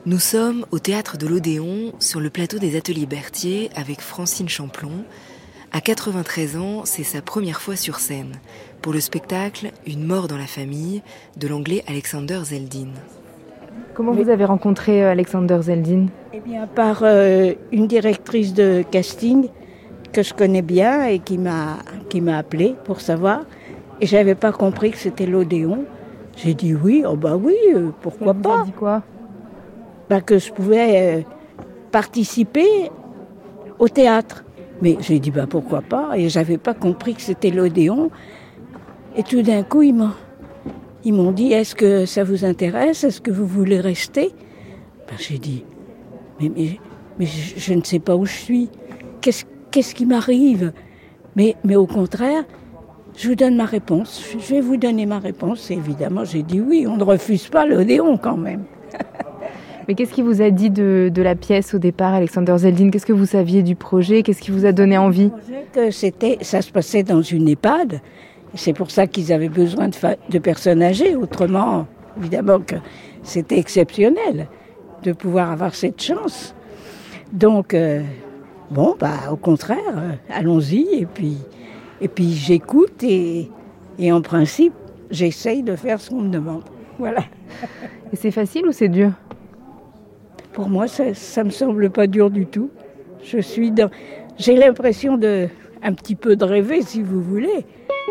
Nous sommes au théâtre de l'Odéon, sur le plateau des Ateliers Berthier, avec Francine Champlon. À 93 ans, c'est sa première fois sur scène, pour le spectacle « Une mort dans la famille » de l'anglais Alexander Zeldin. Comment vous avez rencontré Alexander Zeldin ? Eh bien, par une directrice de casting que je connais bien et qui m'a appelée pour savoir. Et je n'avais pas compris que c'était l'Odéon. J'ai dit oui, pourquoi pas. Vous avez dit quoi ? Que je pouvais participer au théâtre. Mais j'ai dit pourquoi pas. Et je n'avais pas compris que c'était l'Odéon. Et tout d'un coup, ils m'ont dit, est-ce que ça vous intéresse ? Est-ce que vous voulez rester ? J'ai dit, mais je ne sais pas où je suis. Qu'est-ce qui m'arrive ? Mais au contraire, je vous donne ma réponse. Je vais vous donner ma réponse. Et évidemment, j'ai dit oui, on ne refuse pas l'Odéon quand même. Mais qu'est-ce qui vous a dit de la pièce au départ, Alexander Zeldin ? Qu'est-ce que vous saviez du projet ? Qu'est-ce qui vous a donné envie ? Que ça se passait dans une EHPAD. C'est pour ça qu'ils avaient besoin de personnes âgées. Autrement, évidemment que c'était exceptionnel de pouvoir avoir cette chance. Donc, au contraire, allons-y. Et puis j'écoute et en principe, j'essaye de faire ce qu'on me demande. Voilà. Et c'est facile ou c'est dur ? Pour moi, ça me semble pas dur du tout. J'ai l'impression un petit peu de rêver, si vous voulez.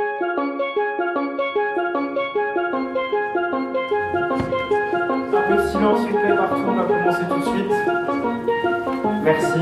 Un peu de silence, s'il vous plaît, partout. On va commencer tout de suite. Merci.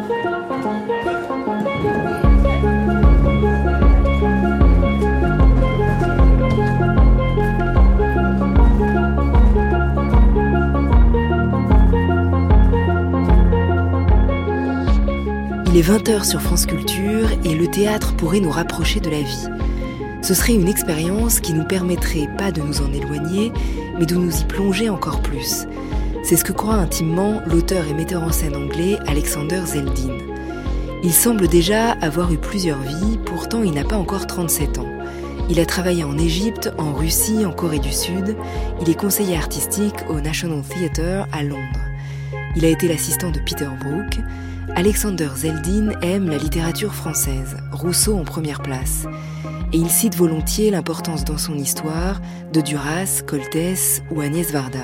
Il est 20h sur France Culture et le théâtre pourrait nous rapprocher de la vie. Ce serait une expérience qui nous permettrait pas de nous en éloigner, mais de nous y plonger encore plus. C'est ce que croit intimement l'auteur et metteur en scène anglais Alexander Zeldin. Il semble déjà avoir eu plusieurs vies, pourtant il n'a pas encore 37 ans. Il a travaillé en Égypte, en Russie, en Corée du Sud. Il est conseiller artistique au National Theatre à Londres. Il a été l'assistant de Peter Brook. Alexander Zeldin aime la littérature française, Rousseau en première place. Et il cite volontiers l'importance dans son histoire de Duras, Coltès ou Agnès Varda.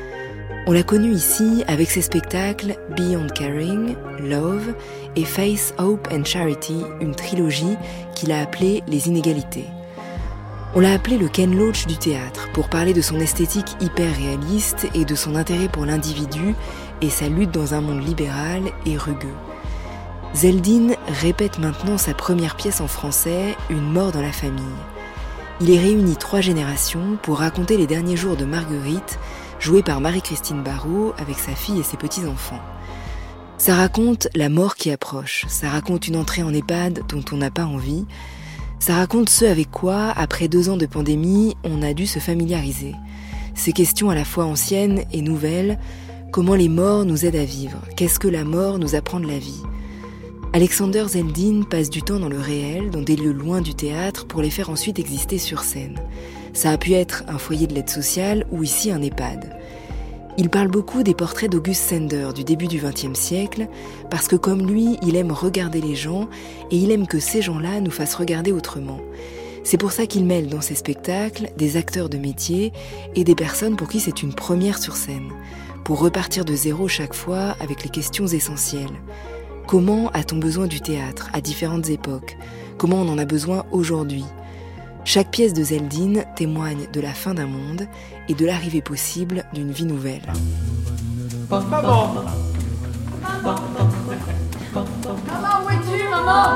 On l'a connu ici avec ses spectacles Beyond Caring, Love et Faith, Hope and Charity, une trilogie qu'il a appelée Les Inégalités. On l'a appelé le Ken Loach du théâtre pour parler de son esthétique hyper réaliste et de son intérêt pour l'individu et sa lutte dans un monde libéral et rugueux. Zeldin répète maintenant sa première pièce en français, Une mort dans la famille. Il y réunit 3 générations pour raconter les derniers jours de Marguerite, jouée par Marie-Christine Barrault avec sa fille et ses petits-enfants. Ça raconte la mort qui approche, ça raconte une entrée en EHPAD dont on n'a pas envie, ça raconte ce avec quoi, après 2 ans de pandémie, on a dû se familiariser. Ces questions à la fois anciennes et nouvelles, comment les morts nous aident à vivre, qu'est-ce que la mort nous apprend de la vie ? Alexander Zeldin passe du temps dans le réel, dans des lieux loin du théâtre, pour les faire ensuite exister sur scène. Ça a pu être un foyer de l'aide sociale ou ici un EHPAD. Il parle beaucoup des portraits d'August Sender du début du XXe siècle, parce que comme lui, il aime regarder les gens et il aime que ces gens-là nous fassent regarder autrement. C'est pour ça qu'il mêle dans ses spectacles des acteurs de métier et des personnes pour qui c'est une première sur scène, pour repartir de zéro chaque fois avec les questions essentielles. Comment a-t-on besoin du théâtre à différentes époques ? Comment on en a besoin aujourd'hui ? Chaque pièce de Zeldin témoigne de la fin d'un monde et de l'arrivée possible d'une vie nouvelle. Maman, où es-tu, maman ?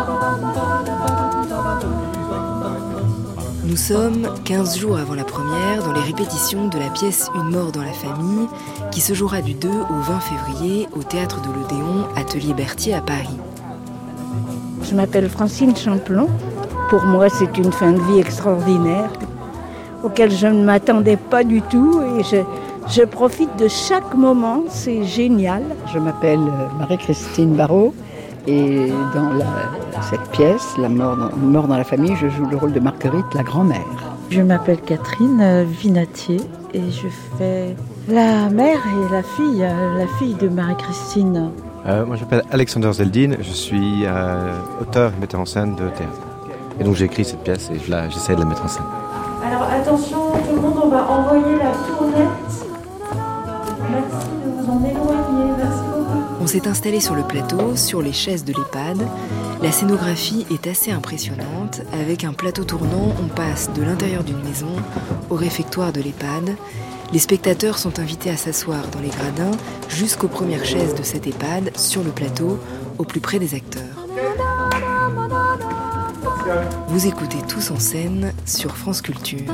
Nous sommes 15 jours avant la première dans les répétitions de la pièce Une mort dans la famille qui se jouera du 2 au 20 février au théâtre de l'Odéon, Atelier Berthier à Paris. Je m'appelle Francine Champlon. Pour moi, c'est une fin de vie extraordinaire auquel je ne m'attendais pas du tout et je profite de chaque moment, c'est génial. Je m'appelle Marie-Christine Barrault et dans cette pièce, Une mort dans la famille, je joue le rôle de Marguerite, la grand-mère. Je m'appelle Catherine Vinatier et je fais la mère et la fille de Marie-Christine. Moi je m'appelle Alexander Zeldin, je suis auteur et metteur en scène de théâtre. Et donc j'ai écrit cette pièce et j'essaie de la mettre en scène. Alors attention tout le monde, on va envoyer la tournette. Merci de vous en éloigner, merci beaucoup. On s'est installé sur le plateau, sur les chaises de l'EHPAD. La scénographie est assez impressionnante. Avec un plateau tournant, on passe de l'intérieur d'une maison au réfectoire de l'EHPAD. Les spectateurs sont invités à s'asseoir dans les gradins jusqu'aux premières chaises de cet EHPAD, sur le plateau, au plus près des acteurs. Vous écoutez Tous en scène sur France Culture.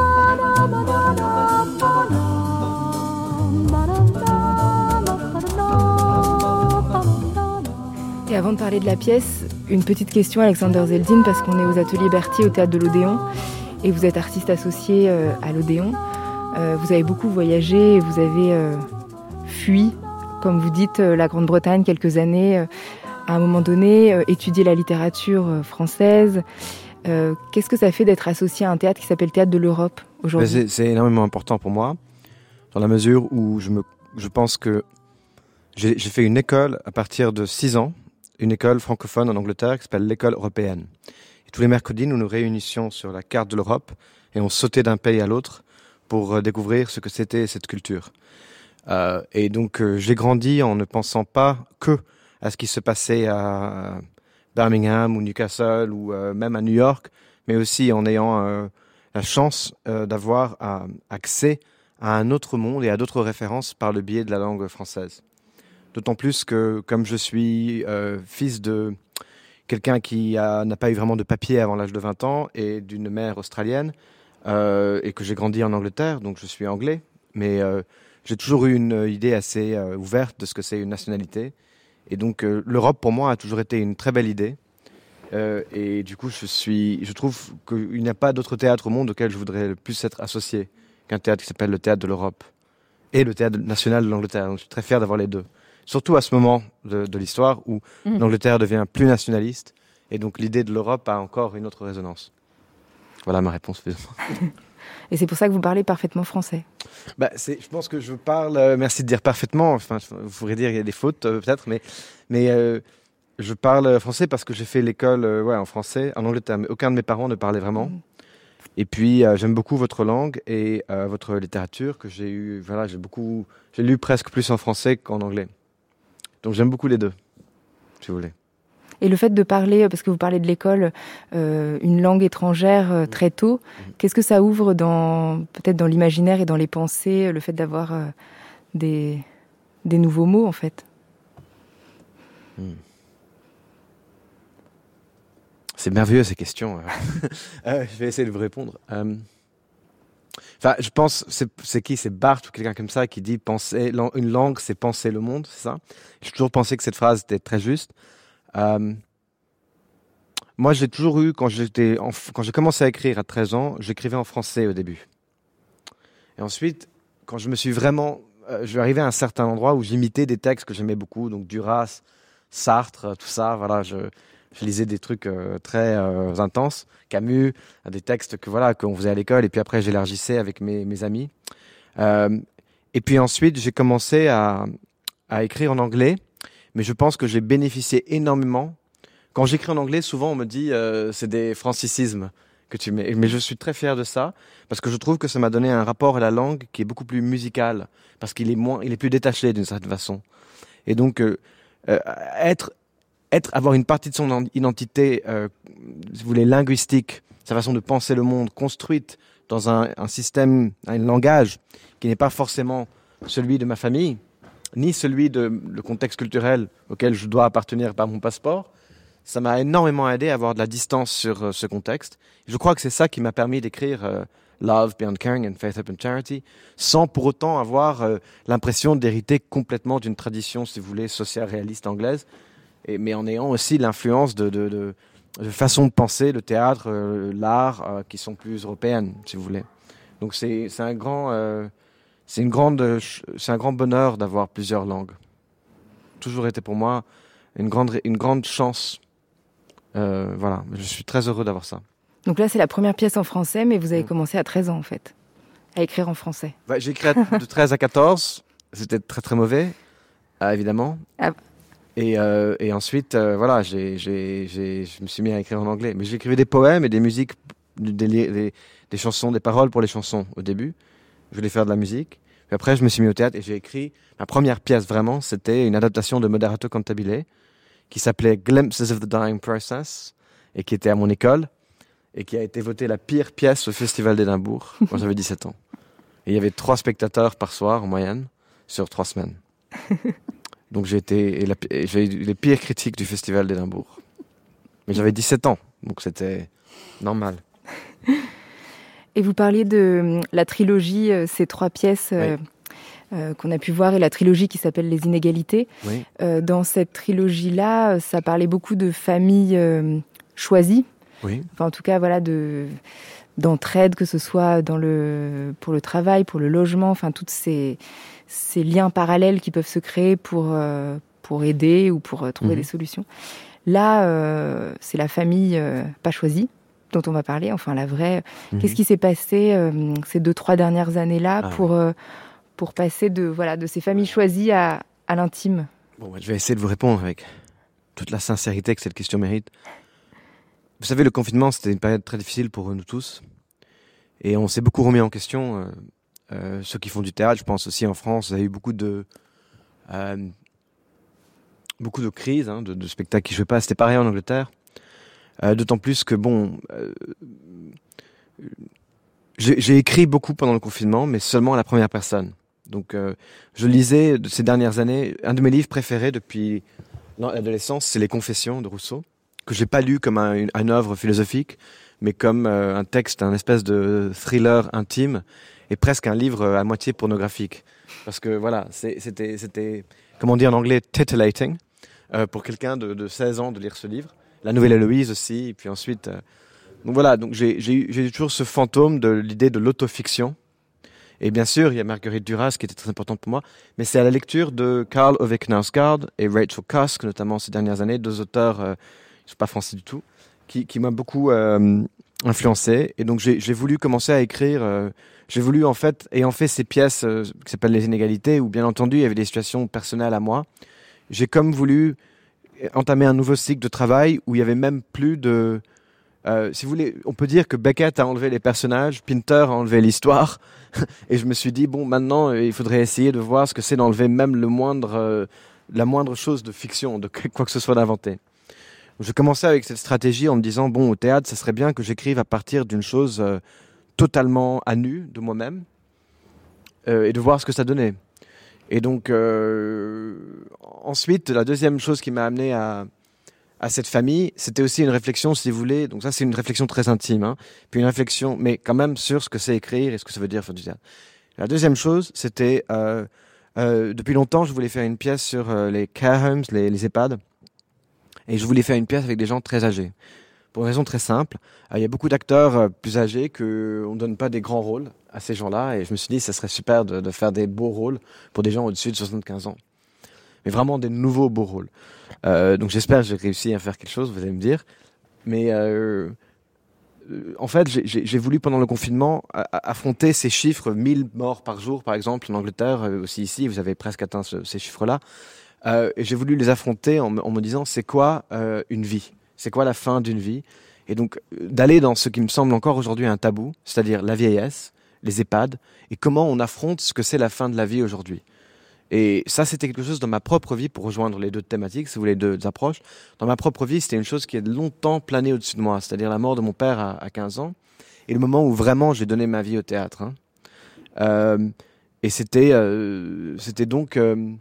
Et avant de parler de la pièce, une petite question, Alexander Zeldin, parce qu'on est aux Ateliers Berthier au Théâtre de l'Odéon, et vous êtes artiste associé à l'Odéon. Vous avez beaucoup voyagé, et vous avez fui, comme vous dites, la Grande-Bretagne quelques années, à un moment donné, étudier la littérature française. Qu'est-ce que ça fait d'être associé à un théâtre qui s'appelle Théâtre de l'Europe aujourd'hui ? C'est énormément important pour moi, dans la mesure où je pense que j'ai fait une école à partir de 6 ans, une école francophone en Angleterre qui s'appelle l'école européenne. Et tous les mercredis, nous nous réunissions sur la carte de l'Europe et on sautait d'un pays à l'autre pour découvrir ce que c'était cette culture. Et donc j'ai grandi en ne pensant pas que à ce qui se passait à Birmingham ou Newcastle ou même à New York, mais aussi en ayant la chance d'avoir accès à un autre monde et à d'autres références par le biais de la langue française. D'autant plus que, comme je suis fils de quelqu'un qui n'a pas eu vraiment de papier avant l'âge de 20 ans et d'une mère australienne, et que j'ai grandi en Angleterre, donc je suis anglais, mais j'ai toujours eu une idée assez ouverte de ce que c'est une nationalité. Et donc l'Europe, pour moi, a toujours été une très belle idée. Et du coup, je trouve qu'il n'y a pas d'autre théâtre au monde auquel je voudrais le plus être associé qu'un théâtre qui s'appelle le Théâtre de l'Europe et le Théâtre national de l'Angleterre. Donc je suis très fier d'avoir les deux. Surtout à ce moment de l'histoire où l'Angleterre devient plus nationaliste et donc l'idée de l'Europe a encore une autre résonance. Voilà ma réponse. Et c'est pour ça que vous parlez parfaitement français. Je pense que je parle, merci de dire parfaitement, enfin, vous pourrez dire qu'il y a des fautes peut-être, mais je parle français parce que j'ai fait l'école en français en Angleterre, mais aucun de mes parents ne parlait vraiment. Et puis j'aime beaucoup votre langue et votre littérature que j'ai eu, j'ai lu presque plus en français qu'en anglais. Donc j'aime beaucoup les deux, si vous voulez. Et le fait de parler, parce que vous parlez de l'école, une langue étrangère très tôt, qu'est-ce que ça ouvre peut-être dans l'imaginaire et dans les pensées, le fait d'avoir des nouveaux mots en fait ? C'est merveilleux ces questions. Je vais essayer de vous répondre. Je pense, c'est qui ? C'est Barthes ou quelqu'un comme ça qui dit penser, une langue, c'est penser le monde, c'est ça ? J'ai toujours pensé que cette phrase était très juste. Moi, j'ai toujours eu, quand j'ai commencé à écrire à 13 ans, j'écrivais en français au début. Et ensuite, quand je me suis vraiment... je suis arrivé à un certain endroit où j'imitais des textes que j'aimais beaucoup, donc Duras, Sartre, tout ça, voilà, je lisais des trucs très intenses, Camus, des textes qu'on faisait à l'école, et puis après j'élargissais avec mes amis. Et puis ensuite, j'ai commencé à écrire en anglais, mais je pense que j'ai bénéficié énormément. Quand j'écris en anglais, souvent on me dit c'est des francicismes que tu mets. Mais je suis très fier de ça, parce que je trouve que ça m'a donné un rapport à la langue qui est beaucoup plus musical, parce qu'il est plus détaché d'une certaine façon. Et donc, avoir une partie de son identité, si vous voulez, linguistique, sa façon de penser le monde, construite dans un système, un langage qui n'est pas forcément celui de ma famille, ni celui le contexte culturel auquel je dois appartenir par mon passeport, ça m'a énormément aidé à avoir de la distance sur ce contexte. Je crois que c'est ça qui m'a permis d'écrire Love Beyond Caring and Faith, Hope and Charity, sans pour autant avoir l'impression d'hériter complètement d'une tradition, si vous voulez, sociale réaliste anglaise, mais en ayant aussi l'influence de façon de penser, le théâtre, l'art, qui sont plus européennes, si vous voulez. Donc c'est un grand bonheur d'avoir plusieurs langues. Toujours été pour moi une grande chance. Je suis très heureux d'avoir ça. Donc là, c'est la première pièce en français, mais vous avez commencé à 13 ans, en fait, à écrire en français. Ouais, j'ai écrit de 13 à 14. C'était très, très mauvais, évidemment. Ah. Et ensuite, voilà, je me suis mis à écrire en anglais. Mais j'écrivais des poèmes et des musiques, des chansons, des paroles pour les chansons au début. Je voulais faire de la musique. Puis après, je me suis mis au théâtre et j'ai écrit... Ma première pièce, vraiment, c'était une adaptation de Moderato Cantabile qui s'appelait Glimpses of the Dying Process et qui était à mon école et qui a été votée la pire pièce au Festival d'Édimbourg quand j'avais 17 ans. Et il y avait 3 spectateurs par soir en moyenne sur 3 semaines. Donc j'ai eu les pires critiques du Festival d'Édimbourg. Mais j'avais 17 ans, donc c'était normal. Et vous parliez de la trilogie, ces 3 pièces qu'on a pu voir, et la trilogie qui s'appelle Les Inégalités. Oui. Dans cette trilogie-là, ça parlait beaucoup de familles choisies. Oui. Enfin, en tout cas, voilà, d'entraide, que ce soit pour le travail, pour le logement, enfin, tous ces liens parallèles qui peuvent se créer pour aider ou pour trouver des solutions. Là, c'est la famille pas choisie dont on va parler, enfin la vraie. Qu'est-ce qui s'est passé ces 2-3 dernières années-là pour passer de ces familles choisies à l'intime? Bon, je vais essayer de vous répondre avec toute la sincérité que cette question mérite. Vous savez, le confinement, c'était une période très difficile pour nous tous. Et on s'est beaucoup remis en question. Ceux qui font du théâtre, je pense aussi en France, il y a eu beaucoup de crises, de spectacles qui ne jouaient pas. C'était pareil en Angleterre. D'autant plus que, j'ai écrit beaucoup pendant le confinement, mais seulement à la première personne. Donc, je lisais de ces dernières années, un de mes livres préférés depuis l'adolescence, c'est Les Confessions de Rousseau, que j'ai pas lu comme une œuvre philosophique, mais comme un texte, un espèce de thriller intime, et presque un livre à moitié pornographique. Parce que voilà, c'était comment on dit en anglais, titillating, pour quelqu'un de 16 ans de lire ce livre. La Nouvelle Héloïse aussi, et puis ensuite... donc voilà, donc j'ai toujours ce fantôme de l'idée de l'autofiction. Et bien sûr, il y a Marguerite Duras qui était très importante pour moi, mais c'est à la lecture de Karl Ove Knausgaard et Rachel Cusk, notamment ces dernières années, 2 auteurs, ils ne sont pas français du tout, qui m'a beaucoup influencé. Et donc j'ai voulu commencer à écrire, j'ai voulu en fait, ayant fait ces pièces qui s'appellent Les Inégalités, où bien entendu il y avait des situations personnelles à moi, j'ai comme voulu entamer un nouveau cycle de travail où il y avait même plus de... si vous voulez, on peut dire que Beckett a enlevé les personnages, Pinter a enlevé l'histoire, et je me suis dit, bon, maintenant, il faudrait essayer de voir ce que c'est d'enlever même la moindre chose de fiction, de quoi que ce soit d'inventé. Je commençais avec cette stratégie en me disant, bon, au théâtre, ça serait bien que j'écrive à partir d'une chose totalement à nu de moi-même, et de voir ce que ça donnait. Et donc, ensuite, la deuxième chose qui m'a amené à cette famille, c'était aussi une réflexion, si vous voulez. Donc ça, c'est une réflexion très intime. Puis une réflexion, mais quand même sur ce que c'est écrire et ce que ça veut dire faire du théâtre. La deuxième chose, c'était, depuis longtemps, je voulais faire une pièce sur les care homes, les EHPAD. Et je voulais faire une pièce avec des gens très âgés. Pour une raison très simple. Il y a beaucoup d'acteurs plus âgés qu'on ne donne pas des grands rôles à ces gens-là. Et je me suis dit, ça serait super de faire des beaux rôles pour des gens au-dessus de 75 ans. Mais vraiment des nouveaux beaux rôles. Donc j'espère que j'ai réussi à faire quelque chose, vous allez me dire. Mais en fait, j'ai voulu pendant le confinement affronter ces chiffres, 1000 morts par jour par exemple en Angleterre, aussi ici, vous avez presque atteint ces chiffres-là. Et j'ai voulu les affronter en me disant, c'est quoi une vie ? C'est quoi la fin d'une vie ? Et donc d'aller dans ce qui me semble encore aujourd'hui un tabou, c'est-à-dire la vieillesse, les EHPAD, et comment on affronte ce que c'est la fin de la vie aujourd'hui. Et ça, c'était quelque chose dans ma propre vie, pour rejoindre les 2 thématiques, si vous voulez, 2 approches. Dans ma propre vie, c'était une chose qui a longtemps plané au-dessus de moi, c'est-à-dire la mort de mon père à 15 ans, et le moment où vraiment j'ai donné ma vie au théâtre. Et c'était donc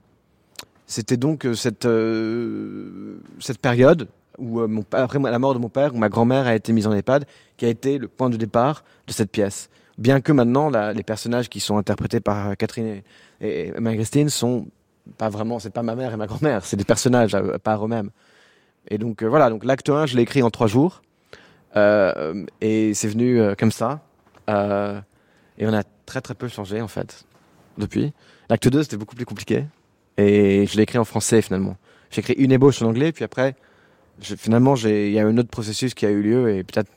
cette période où, après la mort de mon père, où ma grand-mère a été mise en EHPAD, qui a été le point de départ de cette pièce. Bien que maintenant, les personnages qui sont interprétés par Catherine et Marie-Christine sont pas vraiment, c'est pas ma mère et ma grand-mère, c'est des personnages à part eux-mêmes. Et donc voilà, donc l'acte 1, je l'ai écrit en 3 jours, et c'est venu comme ça, et on a très très peu changé en fait depuis. L'acte 2, c'était beaucoup plus compliqué, et je l'ai écrit en français finalement. J'ai écrit une ébauche en anglais, puis après, finalement, il y a un autre processus qui a eu lieu, et peut-être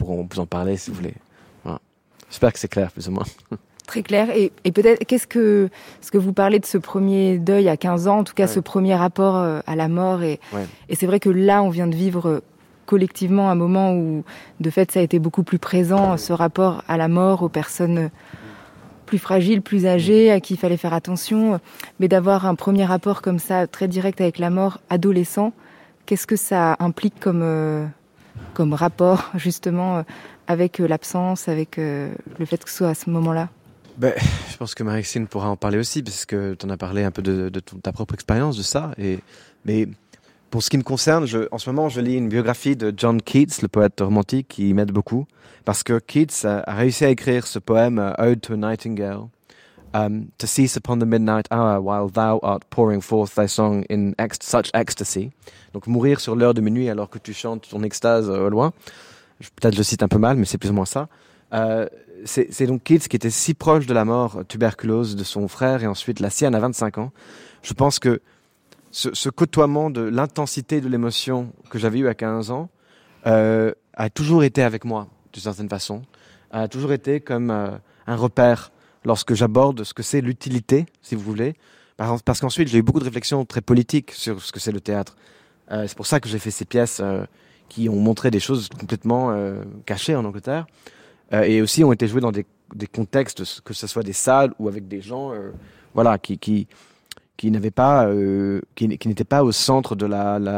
pourront vous en parler si vous voulez. Voilà. J'espère que c'est clair, plus ou moins. Très clair. Et peut-être, ce que vous parlez de ce premier deuil à 15 ans, en tout cas ce premier rapport à la mort. Et c'est vrai que là, on vient de vivre collectivement un moment où, de fait, ça a été beaucoup plus présent, ce rapport à la mort, aux personnes plus fragiles, plus âgées, à qui il fallait faire attention. Mais d'avoir un premier rapport comme ça, très direct avec la mort, adolescent, qu'est-ce que ça implique comme rapport, justement, avec l'absence, avec le fait que ce soit à ce moment-là? Je pense que Marie-Christine pourra en parler aussi, parce que tu en as parlé un peu de ta propre expérience de ça. Mais pour ce qui me concerne, en ce moment, je lis une biographie de John Keats, le poète romantique, qui m'aide beaucoup. Parce que Keats a réussi à écrire ce poème Ode to a Nightingale. To cease upon the midnight hour while thou art pouring forth thy song in such ecstasy. Donc mourir sur l'heure de minuit alors que tu chantes ton extase au loin. Peut-être je cite un peu mal, mais c'est plus ou moins ça. C'est donc Keats qui était si proche de la mort, tuberculose, de son frère et ensuite la sienne à 25 ans. Je pense que ce côtoiement de l'intensité de l'émotion que j'avais eue à 15 ans a toujours été avec moi, d'une certaine façon. A toujours été comme un repère lorsque j'aborde ce que c'est l'utilité, si vous voulez. Parce qu'ensuite, j'ai eu beaucoup de réflexions très politiques sur ce que c'est le théâtre. C'est pour ça que j'ai fait ces pièces qui ont montré des choses complètement cachées en Angleterre. Et aussi ont été jouées dans des contextes, que ce soit des salles ou avec des gens qui n'avaient pas, qui n'étaient pas au centre de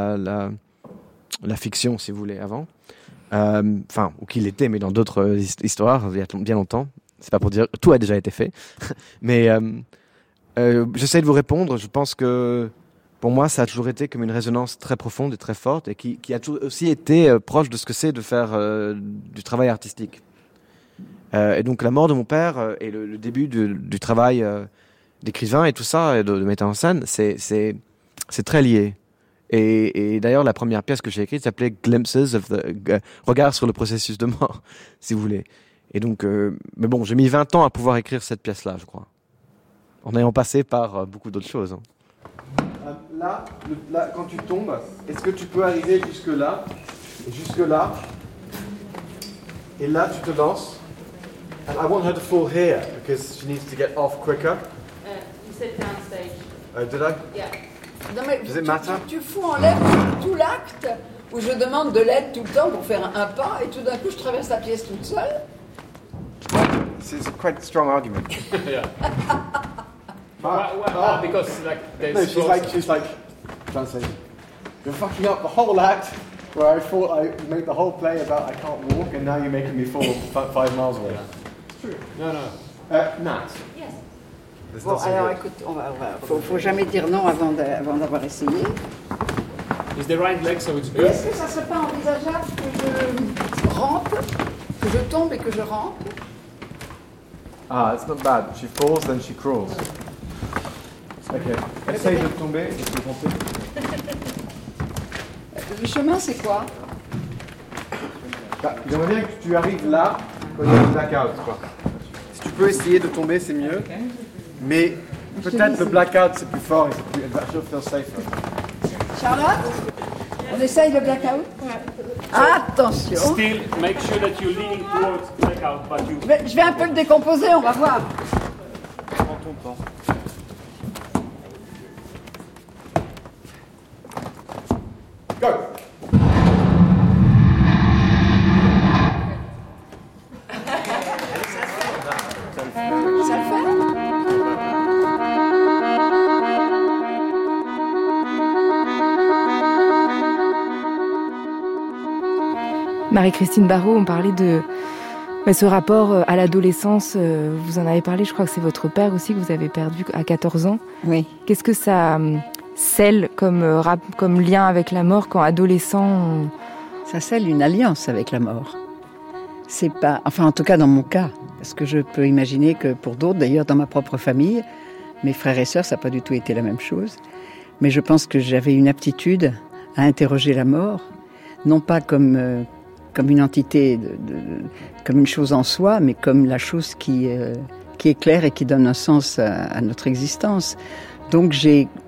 la fiction, si vous voulez, avant. Ou qu'il était, mais dans d'autres histoires, il y a bien longtemps. C'est pas pour dire tout a déjà été fait. Mais j'essaie de vous répondre. Je pense que pour moi, ça a toujours été comme une résonance très profonde et très forte et qui a toujours aussi été proche de ce que c'est de faire du travail artistique. Et donc la mort de mon père et le début du travail d'écrivain et tout ça, et de metteur en scène, c'est très lié. Et d'ailleurs, la première pièce que j'ai écrite s'appelait Glimpses of the... Regard sur le processus de mort, si vous voulez. Et donc, mais bon, j'ai mis 20 ans à pouvoir écrire cette pièce-là, je crois. En ayant passé par beaucoup d'autres choses. Là, quand tu tombes, est-ce que tu peux arriver jusque-là, et jusque-là, et là, tu te lances. And I want her to fall here, because she needs to get off quicker. You said downstage. Did I? Yeah. Non mais Does it matter? tu fous en l'air tout l'acte où je demande de l'aide tout le temps pour faire un pas et tout d'un coup je traverse la pièce toute seule. It's quite a strong argument. Yeah. Because there's she's like translating. You're fucking up the whole act where I thought I made the whole play about I can't walk and now you're making me fall 5 miles away. It's true. No. Nat. Yes. Bon alors écoute, faut jamais dire non avant d'avoir essayé. Is the right leg so it's good? Est-ce que ça serait pas envisageable que je rampe, que je tombe et que je rampe? It's not bad. She falls, then she crawls. Ok. Essaye de tomber et de ramper. Le chemin c'est quoi? J'aimerais bien que tu arrives là quand il y a le blackout, quoi. Si tu peux essayer de tomber, c'est mieux. Okay. Mais peut-être le blackout c'est plus fort et elle va feel safer. Charlotte, on essaye le blackout? Attention. Still, make sure that you're leaning towards blackout, but you... Je vais un peu le décomposer, on va voir. Prends ton temps. Go. Ça le fait? Marie-Christine Barraud, on parlait de ce rapport à l'adolescence. Vous en avez parlé, je crois que c'est votre père aussi que vous avez perdu à 14 ans. Oui. Qu'est-ce que ça scelle comme lien avec la mort quand adolescent Ça scelle une alliance avec la mort. C'est pas, enfin en tout cas dans mon cas, parce que je peux imaginer que pour d'autres, d'ailleurs dans ma propre famille, mes frères et sœurs, ça n'a pas du tout été la même chose. Mais je pense que j'avais une aptitude à interroger la mort, non pas comme une entité, comme une chose en soi, mais comme la chose qui éclaire et qui donne un sens à notre existence. Donc j'ai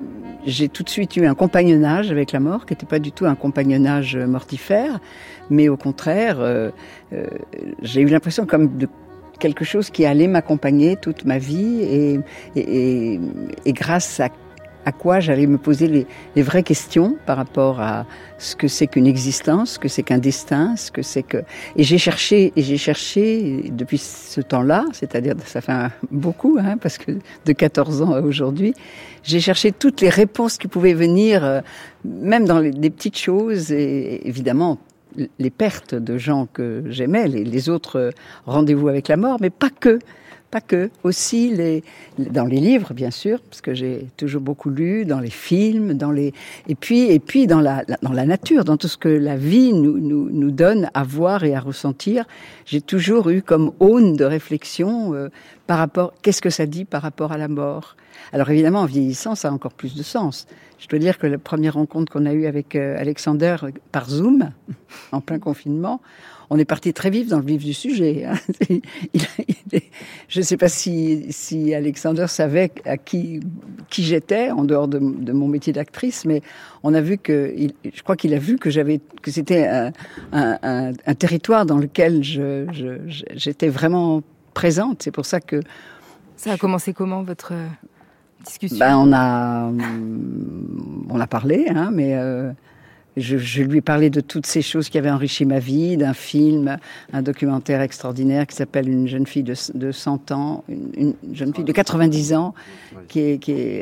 j'ai tout de suite eu un compagnonnage avec la mort, qui n'était pas du tout un compagnonnage mortifère, mais au contraire, j'ai eu l'impression comme de quelque chose qui allait m'accompagner toute ma vie et grâce à quoi j'allais me poser les vraies questions par rapport à ce que c'est qu'une existence, ce que c'est qu'un destin, ce que c'est que... Et j'ai cherché depuis ce temps-là, c'est-à-dire ça fait beaucoup, parce que de 14 ans à aujourd'hui, j'ai cherché toutes les réponses qui pouvaient venir, même dans des petites choses, et évidemment les pertes de gens que j'aimais, les autres rendez-vous avec la mort, mais pas que, aussi dans les livres bien sûr, parce que j'ai toujours beaucoup lu, dans les films, et puis dans la nature, dans tout ce que la vie nous donne à voir et à ressentir. J'ai toujours eu comme aune de réflexion par rapport, qu'est-ce que ça dit par rapport à la mort. Alors évidemment, en vieillissant, ça a encore plus de sens. Je dois dire que la première rencontre qu'on a eue avec Alexander par Zoom, en plein confinement, on est parti très vif dans le vif du sujet. Je ne sais pas si Alexander savait à qui j'étais, en dehors de mon métier d'actrice, mais on a vu je crois qu'il a vu que c'était un territoire dans lequel j'étais vraiment présente. C'est pour ça que... Ça a commencé comment, votre discussion? On a parlé, mais je lui ai parlé de toutes ces choses qui avaient enrichi ma vie, d'un film, un documentaire extraordinaire qui s'appelle Une jeune fille de 100 ans, une jeune fille de 90 ans, qui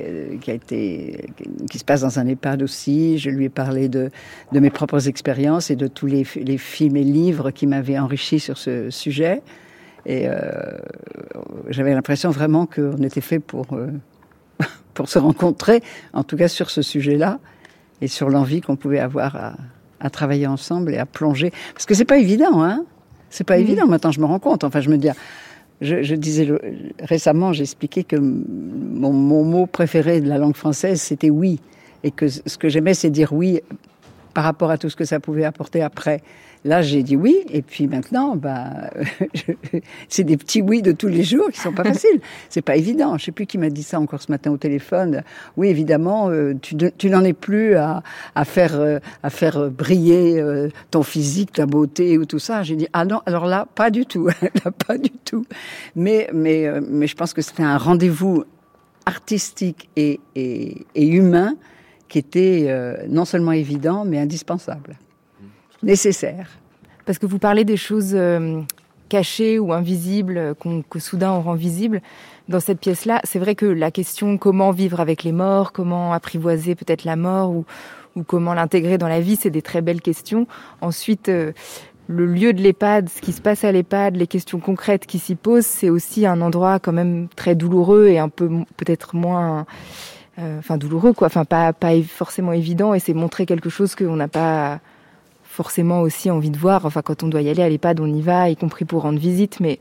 se passe dans un EHPAD aussi. Je lui ai parlé de mes propres expériences et de tous les films et livres qui m'avaient enrichi sur ce sujet. Et j'avais l'impression vraiment qu'on était fait pour se rencontrer, en tout cas sur ce sujet-là, et sur l'envie qu'on pouvait avoir à travailler ensemble et à plonger. Parce que c'est pas évident, c'est pas évident. Maintenant, je me rends compte. Enfin, je me dis, je disais récemment, j'expliquais que mon mot préféré de la langue française, c'était oui, et que ce que j'aimais, c'est dire oui par rapport à tout ce que ça pouvait apporter après. Là, j'ai dit oui, et puis maintenant, c'est des petits oui de tous les jours qui sont pas faciles. C'est pas évident. Je sais plus qui m'a dit ça encore ce matin au téléphone. Oui, évidemment, tu n'en es plus à faire briller ton physique, ta beauté ou tout ça. J'ai dit ah non, alors là, pas du tout, là, pas du tout. Mais je pense que c'était un rendez-vous artistique et humain qui était non seulement évident, mais indispensable. Nécessaire. Parce que vous parlez des choses cachées ou invisibles que soudain on rend visibles. Dans cette pièce-là, c'est vrai que la question comment vivre avec les morts, comment apprivoiser peut-être la mort ou comment l'intégrer dans la vie, c'est des très belles questions. Ensuite, le lieu de l'EHPAD, ce qui se passe à l'EHPAD, les questions concrètes qui s'y posent, c'est aussi un endroit quand même très douloureux et un peu peut-être moins... douloureux, quoi. Enfin, pas forcément évident, et c'est montrer quelque chose qu'on n'a pas forcément aussi envie de voir. Enfin, quand on doit y aller à l'EHPAD, on y va, y compris pour rendre visite. Mais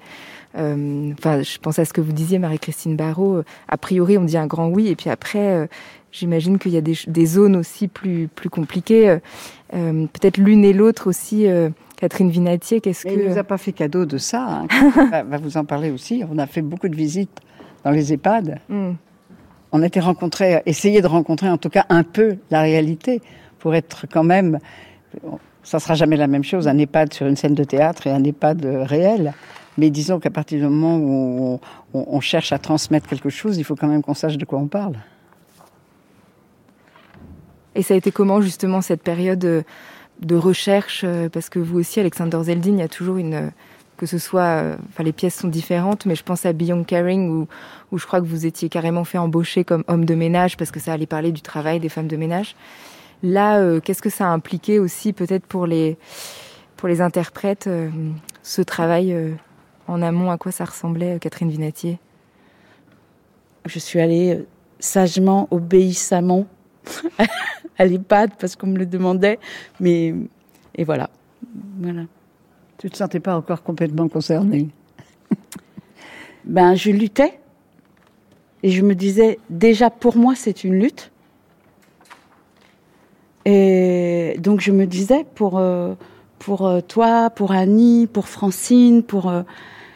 je pense à ce que vous disiez, Marie-Christine Barraud. A priori, on dit un grand oui, et puis après, j'imagine qu'il y a des zones aussi plus compliquées. Peut-être l'une et l'autre aussi. Catherine Vinatier, Il ne nous a pas fait cadeau de ça. Va vous en parler aussi. On a fait beaucoup de visites dans les EHPAD. On a essayé de rencontrer en tout cas un peu la réalité pour être quand même... Ça sera jamais la même chose, un EHPAD sur une scène de théâtre et un EHPAD réel. Mais disons qu'à partir du moment où on cherche à transmettre quelque chose, il faut quand même qu'on sache de quoi on parle. Et ça a été comment justement cette période de recherche? Parce que vous aussi, Alexander Zeldin, il y a toujours que ce soit... les pièces sont différentes, mais je pense à Beyond Caring, où je crois que vous étiez carrément fait embaucher comme homme de ménage, parce que ça allait parler du travail des femmes de ménage. Là, qu'est-ce que ça a impliqué aussi, peut-être pour les interprètes, ce travail en amont? À quoi ça ressemblait, Catherine Vinatier? Je suis allée sagement, obéissamment à l'EHPAD, parce qu'on me le demandait, et voilà. Tu te sentais pas encore complètement concernée? Je luttais, et je me disais, déjà pour moi c'est une lutte. Et donc je me disais pour toi, pour Annie, pour Francine,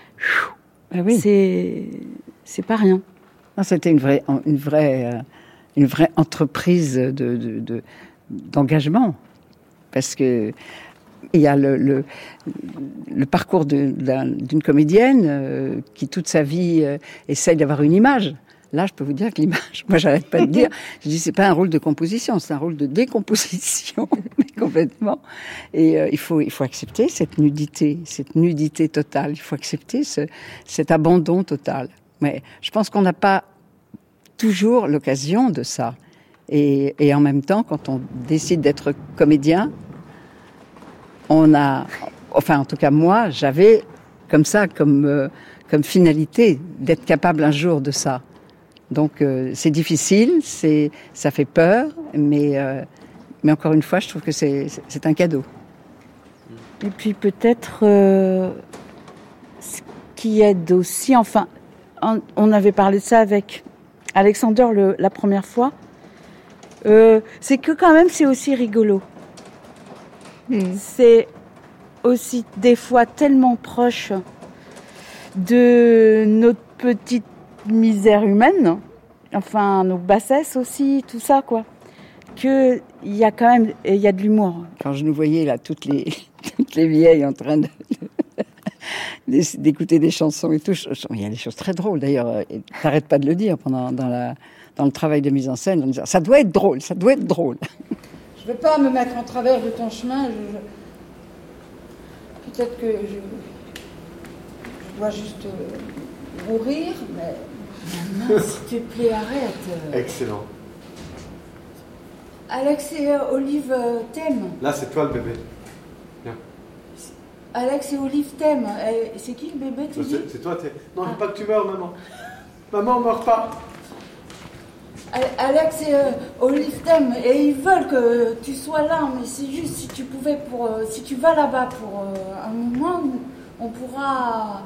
c'est pas rien. Non, c'était une vraie une vraie entreprise d'engagement. Parce que il y a le parcours d'une comédienne qui toute sa vie essaye d'avoir une image. Là, je peux vous dire que l'image, moi, j'arrête pas de dire, je dis, c'est pas un rôle de composition, c'est un rôle de décomposition, mais complètement. Et il faut accepter cette nudité totale. Il faut accepter cet abandon total. Mais je pense qu'on n'a pas toujours l'occasion de ça. Et en même temps, quand on décide d'être comédien, on a, enfin, en tout cas, moi, j'avais comme ça, comme finalité, d'être capable un jour de ça. Donc c'est difficile, ça fait peur, mais encore une fois, je trouve que c'est un cadeau. Et puis peut-être ce qui aide aussi, enfin, on avait parlé de ça avec Alexander la première fois, c'est que quand même c'est aussi rigolo. C'est aussi des fois tellement proche de notre petite misère humaine, enfin nos bassesses aussi, tout ça quoi, que il y a quand même, il y a de l'humour. Quand je nous voyais là toutes les vieilles en train d'écouter des chansons et tout, il y a des choses très drôles d'ailleurs, t'arrêtes pas de le dire dans le travail de mise en scène, en disant, ça doit être drôle. Je vais pas me mettre en travers de ton chemin, peut-être que je dois juste mourir, mais maintenant, s'il te plaît, arrête. Excellent. Alex et Olive t'aiment. Là, c'est toi le bébé. Viens. Alex et Olive t'aiment. C'est qui le bébé, tu dis ? C'est toi, Non, je veux pas que tu meurs, maman. Maman, meurt pas. Alex et Olive t'aiment et ils veulent que tu sois là, mais c'est juste si tu pouvais si tu vas là-bas pour un moment, on pourra.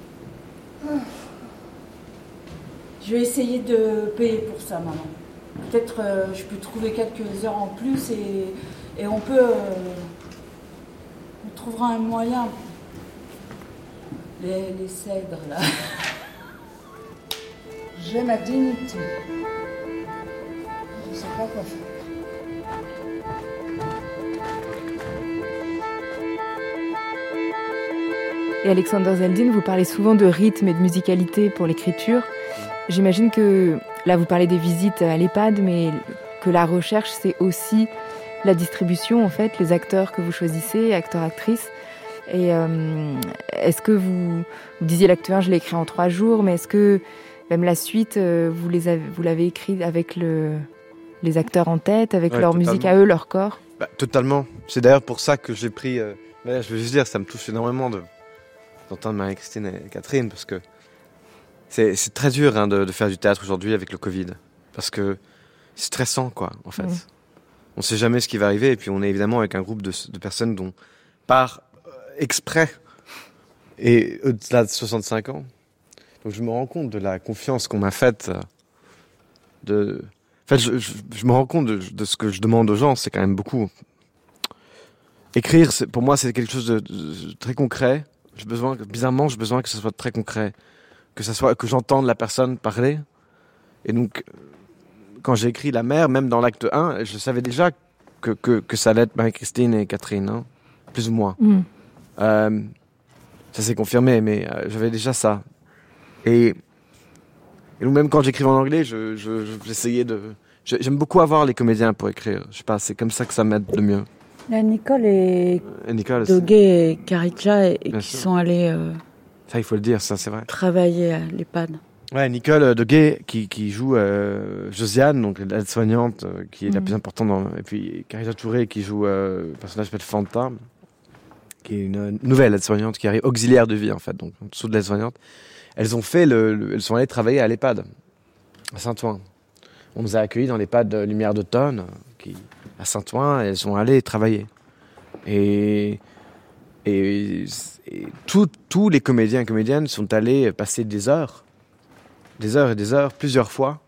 Je vais essayer de payer pour ça, maman. Peut-être je peux trouver quelques heures en plus et on peut. On trouvera un moyen. Les cèdres là. J'ai ma dignité. Je ne sais pas quoi faire. Et Alexander Zeldin, vous parlez souvent de rythme et de musicalité pour l'écriture. J'imagine que là, vous parlez des visites à l'EHPAD, mais que la recherche, c'est aussi la distribution, en fait, les acteurs que vous choisissez, acteurs, actrices. Et est-ce que vous disiez l'acte 1, je l'ai écrit en 3 jours, mais est-ce que même la suite, vous l'avez écrit avec les acteurs en tête, avec leur totalement. Musique à eux, leur corps ? Totalement. C'est d'ailleurs pour ça que j'ai pris... je veux juste dire, ça me touche énormément d'entendre Marie-Christine et Catherine, parce que c'est très dur de faire du théâtre aujourd'hui avec le Covid, parce que c'est stressant, quoi, en fait. On ne sait jamais ce qui va arriver, et puis on est évidemment avec un groupe de personnes dont, par exprès, et au-delà de 65 ans. Donc je me rends compte de la confiance qu'on m'a faite. En fait, je me rends compte de ce que je demande aux gens, c'est quand même beaucoup. Écrire, pour moi, c'est quelque chose de très concret. Bizarrement, j'ai besoin que ce soit très concret, que j'entende la personne parler. Et donc, quand j'ai écrit La Mère, même dans l'acte 1, je savais déjà que ça allait être Marie-Christine et Catherine, hein, plus ou moins. Ça s'est confirmé, mais j'avais déjà ça. Et donc même quand j'écrivais en anglais, j'essayais de... J'aime beaucoup avoir les comédiens pour écrire. Je sais pas, c'est comme ça que ça m'aide le mieux. La Nicole et Doguet et Karitja qui sont allés... ça, il faut le dire, ça, c'est vrai. Travailler à l'EHPAD. Ouais, Nicole Doguet qui joue Josiane, donc l'aide-soignante, qui est la plus importante. Et puis Karitja Touré qui joue le personnage qui s'appelle Fanta, qui est une nouvelle aide-soignante qui arrive, auxiliaire de vie, en fait, donc en dessous de l'aide-soignante. Elles sont allées travailler à l'EHPAD, à Saint-Ouen. On nous a accueillis dans l'EHPAD Lumière d'automne, à Saint-Ouen, et elles sont allées travailler. Et tous les comédiens et comédiennes sont allés passer des heures et des heures, plusieurs fois,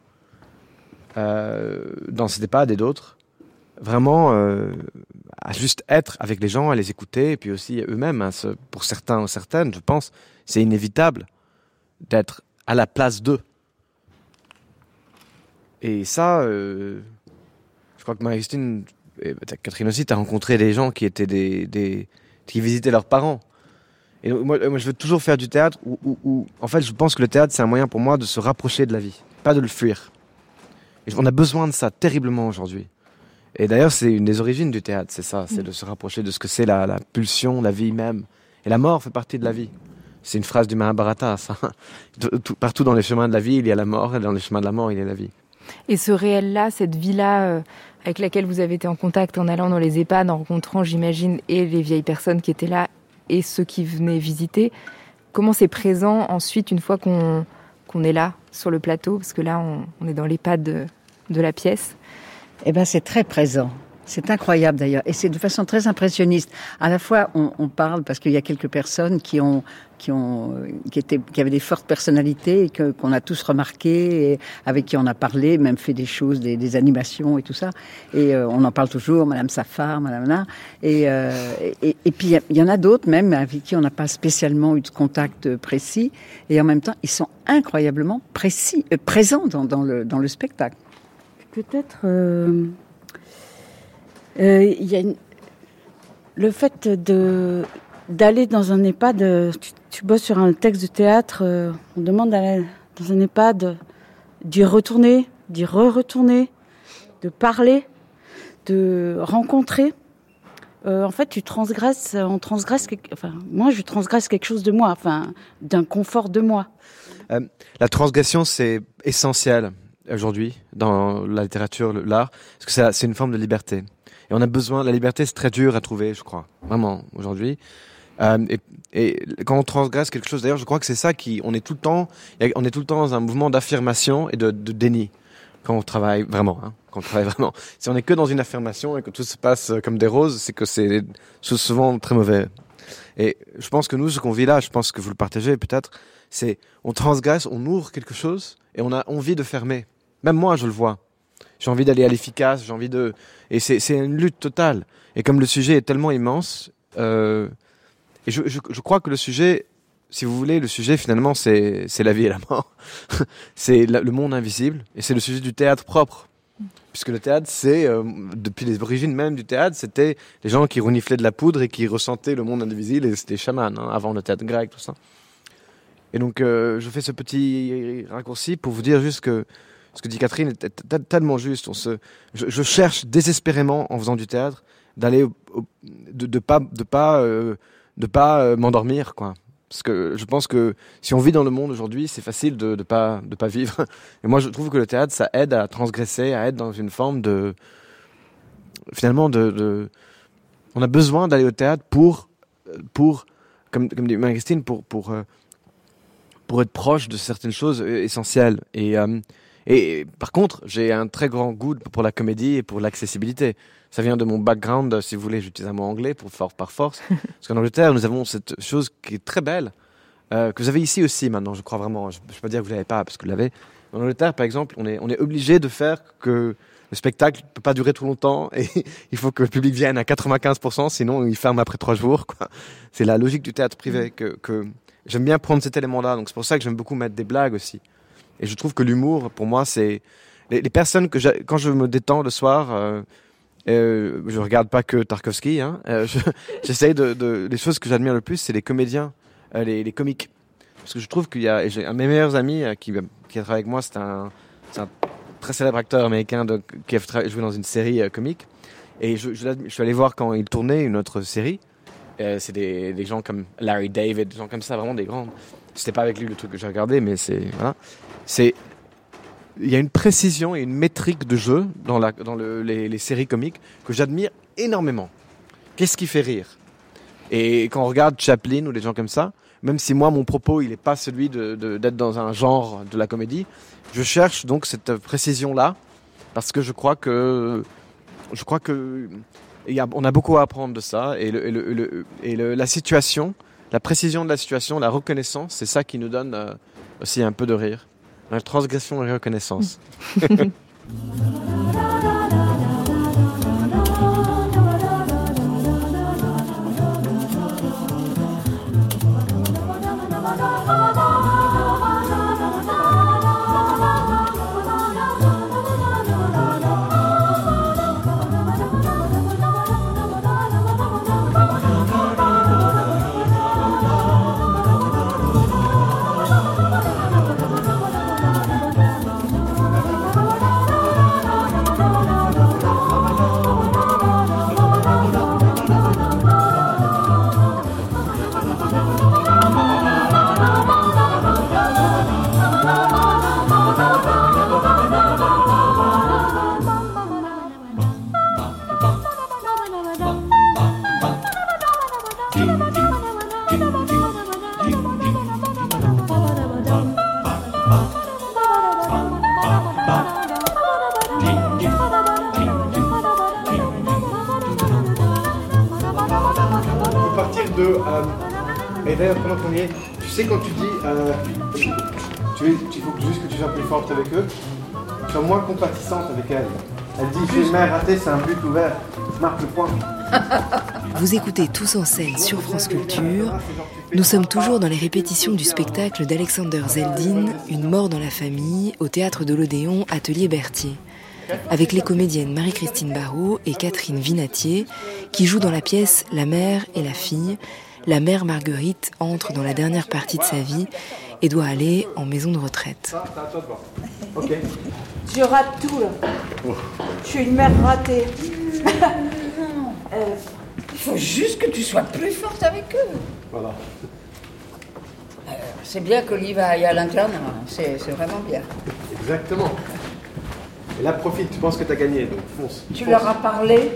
dans cet EHPAD et d'autres, vraiment à juste être avec les gens, à les écouter, et puis aussi eux-mêmes, hein, pour certains ou certaines, je pense, c'est inévitable d'être à la place d'eux. Et ça, je crois que Marie-Christine, et Catherine aussi, tu as rencontré des gens qui étaient qui visitaient leurs parents. Et moi, je veux toujours faire du théâtre où en fait, je pense que le théâtre, c'est un moyen pour moi de se rapprocher de la vie, pas de le fuir. Et on a besoin de ça terriblement aujourd'hui. Et d'ailleurs, c'est une des origines du théâtre, c'est ça, c'est de se rapprocher de ce que c'est la pulsion, la vie même. Et la mort fait partie de la vie. C'est une phrase du Mahabharata, ça. Partout dans les chemins de la vie, il y a la mort, et dans les chemins de la mort, il y a la vie. Et ce réel-là, cette vie-là, avec laquelle vous avez été en contact en allant dans les EHPAD, en rencontrant, j'imagine, et les vieilles personnes qui étaient là, et ceux qui venaient visiter, comment c'est présent ensuite, une fois qu'on est là, sur le plateau, parce que là, on est dans l'EHPAD de la pièce. Eh bien, c'est très présent. C'est incroyable d'ailleurs, et c'est de façon très impressionniste. À la fois, on parle parce qu'il y a quelques personnes qui avaient des fortes personnalités et qu'on a tous remarqué, et avec qui on a parlé, même fait des choses, des animations et tout ça. Et on en parle toujours, Madame Safar, Madame là. Et puis il y en a d'autres même avec qui on n'a pas spécialement eu de contact précis. Et en même temps, ils sont incroyablement présents dans le spectacle. Peut-être. Il y a le fait d'aller dans un EHPAD, tu bosses sur un texte de théâtre, on demande d'aller dans un EHPAD, d'y retourner, d'y re-retourner, de parler, de rencontrer. En fait, moi je transgresse quelque chose de moi, d'un confort de moi. La transgression, c'est essentiel aujourd'hui dans la littérature, l'art, parce que c'est une forme de liberté. Et on a besoin, la liberté, c'est très dur à trouver, je crois, vraiment, aujourd'hui. Et quand on transgresse quelque chose, d'ailleurs, je crois que c'est ça on est tout le temps dans un mouvement d'affirmation et de déni. Quand on travaille vraiment, Si on est que dans une affirmation et que tout se passe comme des roses, c'est que c'est souvent très mauvais. Et je pense que nous, ce qu'on vit là, je pense que vous le partagez peut-être, c'est, on transgresse, on ouvre quelque chose et on a envie de fermer. Même moi, je le vois. J'ai envie d'aller à l'efficace, et c'est une lutte totale. Et comme le sujet est tellement immense, et je crois que le sujet, si vous voulez, le sujet finalement, c'est la vie et la mort. C'est le monde invisible, et c'est le sujet du théâtre propre. Puisque le théâtre, depuis les origines même du théâtre, c'était les gens qui reniflaient de la poudre et qui ressentaient le monde invisible, et c'était chamans, avant le théâtre grec, tout ça. Et donc, je fais ce petit raccourci pour vous dire juste que ce que dit Catherine est tellement juste. Je cherche désespérément, en faisant du théâtre, d'aller de pas m'endormir, quoi. Parce que je pense que si on vit dans le monde aujourd'hui, c'est facile de pas vivre. Et moi, je trouve que le théâtre, ça aide à transgresser, à être dans une forme finalement on a besoin d'aller au théâtre pour comme dit Marie-Christine, pour être proche de certaines choses essentielles. Et par contre, j'ai un très grand goût pour la comédie et pour l'accessibilité. Ça vient de mon background, si vous voulez, j'utilise un mot anglais par force. Parce qu'en Angleterre, nous avons cette chose qui est très belle, que vous avez ici aussi maintenant, je crois vraiment. Je ne peux pas dire que vous ne l'avez pas, parce que vous l'avez. En Angleterre, par exemple, on est obligé de faire que le spectacle ne peut pas durer trop longtemps, et il faut que le public vienne à 95%, sinon il ferme après 3 jours, quoi. C'est la logique du théâtre privé que j'aime bien prendre cet élément-là. Donc c'est pour ça que j'aime beaucoup mettre des blagues aussi. Et je trouve que l'humour, pour moi, c'est les personnes quand je me détends le soir, je regarde pas que Tarkovsky, j'essaye les choses que j'admire le plus, c'est les comédiens, les comiques. Parce que je trouve j'ai un de mes meilleurs amis qui a travaillé avec moi, c'est un très célèbre acteur américain qui a joué dans une série comique. Et je suis allé voir quand il tournait une autre série. C'est des gens comme Larry David, des gens comme ça, vraiment des grands. C'était pas avec lui le truc que j'ai regardé, mais il y a une précision et une métrique de jeu dans les séries comiques que j'admire énormément. Qu'est-ce qui fait rire? Et quand on regarde Chaplin ou des gens comme ça, même si moi mon propos il n'est pas celui d'être dans un genre de la comédie, je cherche donc cette précision-là parce que je crois que on a beaucoup à apprendre de ça, et la situation, la précision de la situation, la reconnaissance, c'est ça qui nous donne aussi un peu de rire. La transgression et la reconnaissance. Et d'ailleurs, pendant qu'on y est, tu sais quand tu dis, il faut juste que tu sois plus forte avec eux, sois moins compatissante avec elle. Elle dit, j'ai une main ratée, c'est un but ouvert, je marque le point. Vous écoutez Tous en scène sur France Culture. Nous sommes toujours dans les répétitions du spectacle d'Alexander Zeldin, Une mort dans la famille, au théâtre de l'Odéon, Atelier Berthier, avec les comédiennes Marie-Christine Barrault et Catherine Vinatier, qui jouent dans la pièce La mère et la fille. La mère Marguerite entre dans la dernière partie de sa vie et doit aller en maison de retraite. Ok. Je rate tout, là. Je suis une mère ratée. Il faut juste que tu sois plus forte avec eux. Voilà. C'est bien qu'Olive aille à l'internat, c'est vraiment bien. Exactement. Et là, profite, tu penses que tu as gagné, donc fonce. Tu leur as parlé?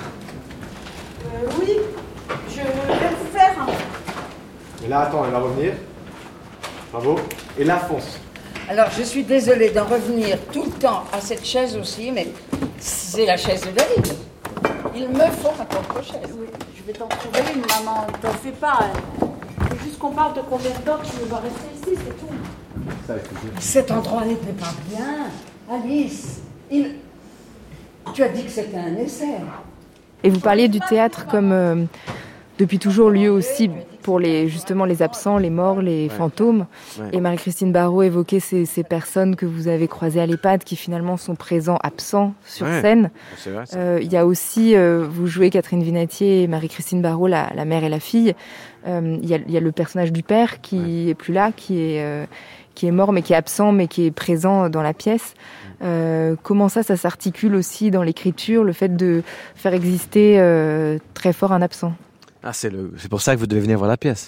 Oui, je vais le faire. Et là, attends, elle va revenir. Bravo. Et là, fonce. Alors, je suis désolée d'en revenir tout le temps à cette chaise aussi, mais c'est la chaise de David. Il me faut ma propre chaise. Oui, je vais t'en trouver une, maman. Ne t'en fais pas. Il faut juste qu'on parle de combien de temps tu vas rester ici, c'est tout. Ça, avec plaisir. Cet endroit n'était pas bien. Alice, tu as dit que c'était un essai. Et vous parliez du théâtre comme depuis toujours lieu aussi pour justement les absents, les morts, les fantômes. Ouais. Et Marie-Christine Barrault évoquait ces personnes que vous avez croisées à l'EHPAD qui finalement sont présents, absents sur scène. C'est vrai, y a aussi, vous jouez Catherine Vinatier et Marie-Christine Barrault, la mère et la fille. Il y a le personnage du père qui est plus là, qui est mort mais qui est absent mais qui est présent dans la pièce. Comment ça s'articule aussi dans l'écriture, le fait de faire exister très fort un absent? Ah, c'est pour ça que vous devez venir voir la pièce.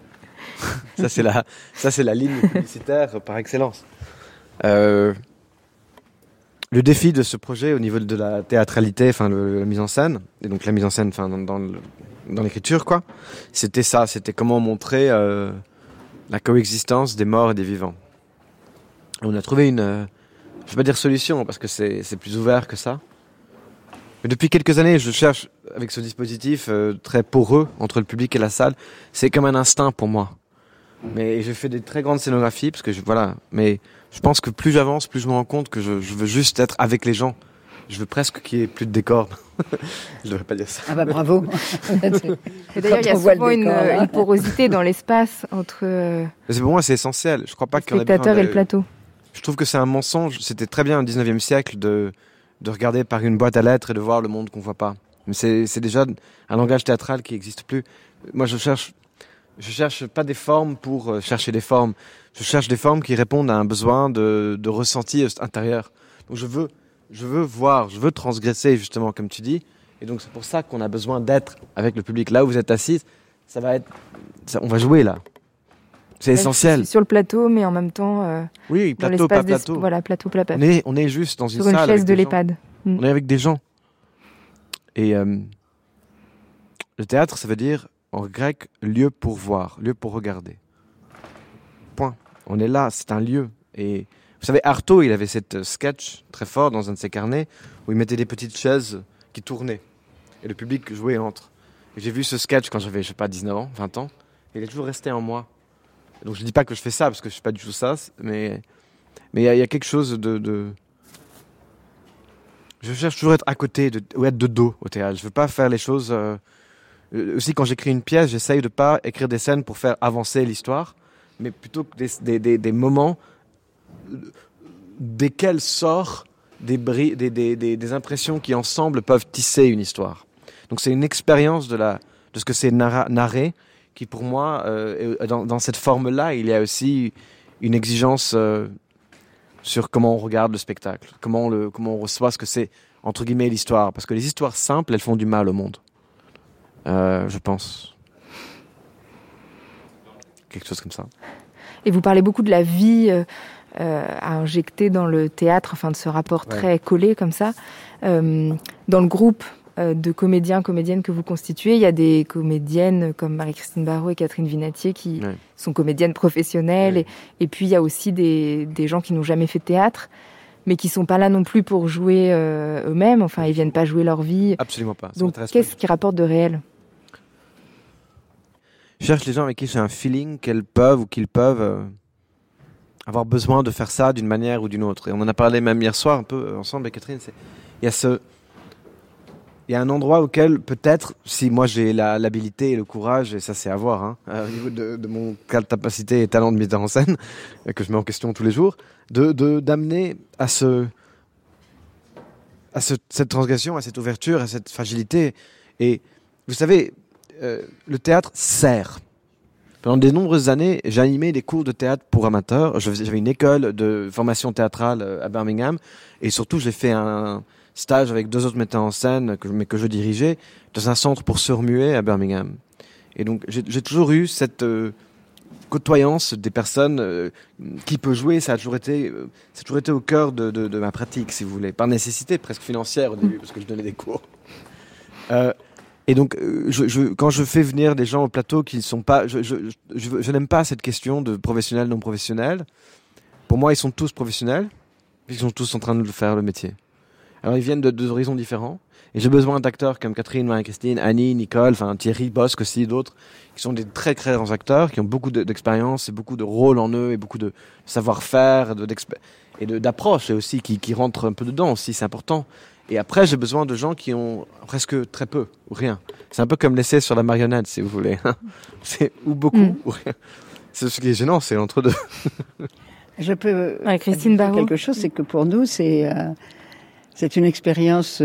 ça c'est la ligne publicitaire par excellence. Le défi de ce projet au niveau de la théâtralité, enfin la mise en scène, et donc la mise en scène, enfin dans l'écriture quoi, c'était ça, c'était comment montrer la coexistence des morts et des vivants. Et on a trouvé je vais pas dire solution parce que c'est plus ouvert que ça. Mais depuis quelques années, je cherche, avec ce dispositif très poreux entre le public et la salle, c'est comme un instinct pour moi. Mais j'ai fait des très grandes scénographies, parce que mais je pense que plus j'avance, plus je me rends compte que je veux juste être avec les gens. Je veux presque qu'il n'y ait plus de décor. Je devrais pas dire ça. Ah bah bravo. Et d'ailleurs, il y a souvent une porosité dans l'espace entre pour moi, c'est essentiel. Je crois pas le spectateur et le plateau. Je trouve que c'est un mensonge. C'était très bien au 19e siècle de regarder par une boîte à lettres et de voir le monde qu'on voit pas. Mais c'est déjà un langage théâtral qui n'existe plus. Moi, je cherche pas des formes pour chercher des formes. Je cherche des formes qui répondent à un besoin de ressenti intérieur. Donc je veux voir, je veux transgresser justement, comme tu dis. Et donc c'est pour ça qu'on a besoin d'être avec le public. Là où vous êtes assis, on va jouer là. C'est essentiel. Sur le plateau, mais en même temps. Oui, plateau, pas plateau. Voilà, plateau, plat. On est juste dans une salle. Sur une chaise de l'EHPAD. On est avec des gens. Et le théâtre, ça veut dire, en grec, lieu pour voir, lieu pour regarder. Point. On est là, c'est un lieu. Et vous savez, Artaud, il avait cette sketch très fort dans un de ses carnets où il mettait des petites chaises qui tournaient. Et le public jouait entre. Et j'ai vu ce sketch quand j'avais, 19 ans, 20 ans. Et il est toujours resté en moi. Donc je dis pas que je fais ça parce que je fais pas du tout ça, mais il y a quelque chose de je cherche toujours à être à côté ou être de dos au théâtre. Je veux pas faire les choses aussi quand j'écris une pièce, j'essaye de pas écrire des scènes pour faire avancer l'histoire, mais plutôt que des moments desquels sort des impressions qui ensemble peuvent tisser une histoire. Donc c'est une expérience de ce que c'est narrer. Qui pour moi, dans cette forme-là, il y a aussi une exigence sur comment on regarde le spectacle, comment on reçoit ce que c'est, entre guillemets, l'histoire. Parce que les histoires simples, elles font du mal au monde. Je pense. Quelque chose comme ça. Et vous parlez beaucoup de la vie à injecter dans le théâtre, enfin de ce rapport très collé comme ça. Dans le groupe de comédiennes que vous constituez, il y a des comédiennes comme Marie-Christine Barrault et Catherine Vinatier qui sont comédiennes professionnelles, et puis il y a aussi des gens qui n'ont jamais fait de théâtre, mais qui sont pas là non plus pour jouer eux-mêmes, enfin ils viennent pas jouer leur vie. Absolument pas. Donc qu'est-ce qui rapporte de réel? Je cherche les gens avec qui j'ai un feeling qu'ils peuvent avoir besoin de faire ça d'une manière ou d'une autre. Et on en a parlé même hier soir un peu ensemble avec Catherine. Il y a un endroit auquel peut-être, si moi j'ai l'habilité et le courage, et ça c'est à voir, au niveau de mon capacité et talent de metteur en scène, que je mets en question tous les jours, d'amener à cette transgression, à cette ouverture, à cette fragilité. Et vous savez, le théâtre sert. Pendant de nombreuses années, j'ai animé des cours de théâtre pour amateurs. J'avais une école de formation théâtrale à Birmingham. Et surtout, j'ai fait un stage avec 2 autres metteurs en scène que je dirigeais dans un centre pour sourds-muets à Birmingham. Et donc, j'ai toujours eu cette côtoyance des personnes qui peut jouer. Ça a toujours été au cœur de ma pratique, si vous voulez. Par nécessité, presque financière au début, parce que je donnais des cours. Et donc, quand je fais venir des gens au plateau qui ne sont pas... Je n'aime pas cette question de professionnel, non professionnel. Pour moi, ils sont tous professionnels, puisqu'ils sont tous en train de faire le métier. Alors, ils viennent d'horizons différents. Et j'ai besoin d'acteurs comme Catherine, Marie-Christine, Annie, Nicole, Thierry, Bosque aussi, d'autres, qui sont des très très grands acteurs, qui ont beaucoup d'expérience et beaucoup de rôles en eux, et beaucoup de savoir-faire, et d'approche, et aussi qui rentrent un peu dedans aussi, c'est important. Et après, j'ai besoin de gens qui ont presque très peu, ou rien. C'est un peu comme l'essai sur la marionnette, si vous voulez. C'est ou beaucoup, ou rien. C'est ce qui est gênant, c'est l'entre-deux. Je peux Christine dire quelque chose, c'est que pour nous, c'est une expérience...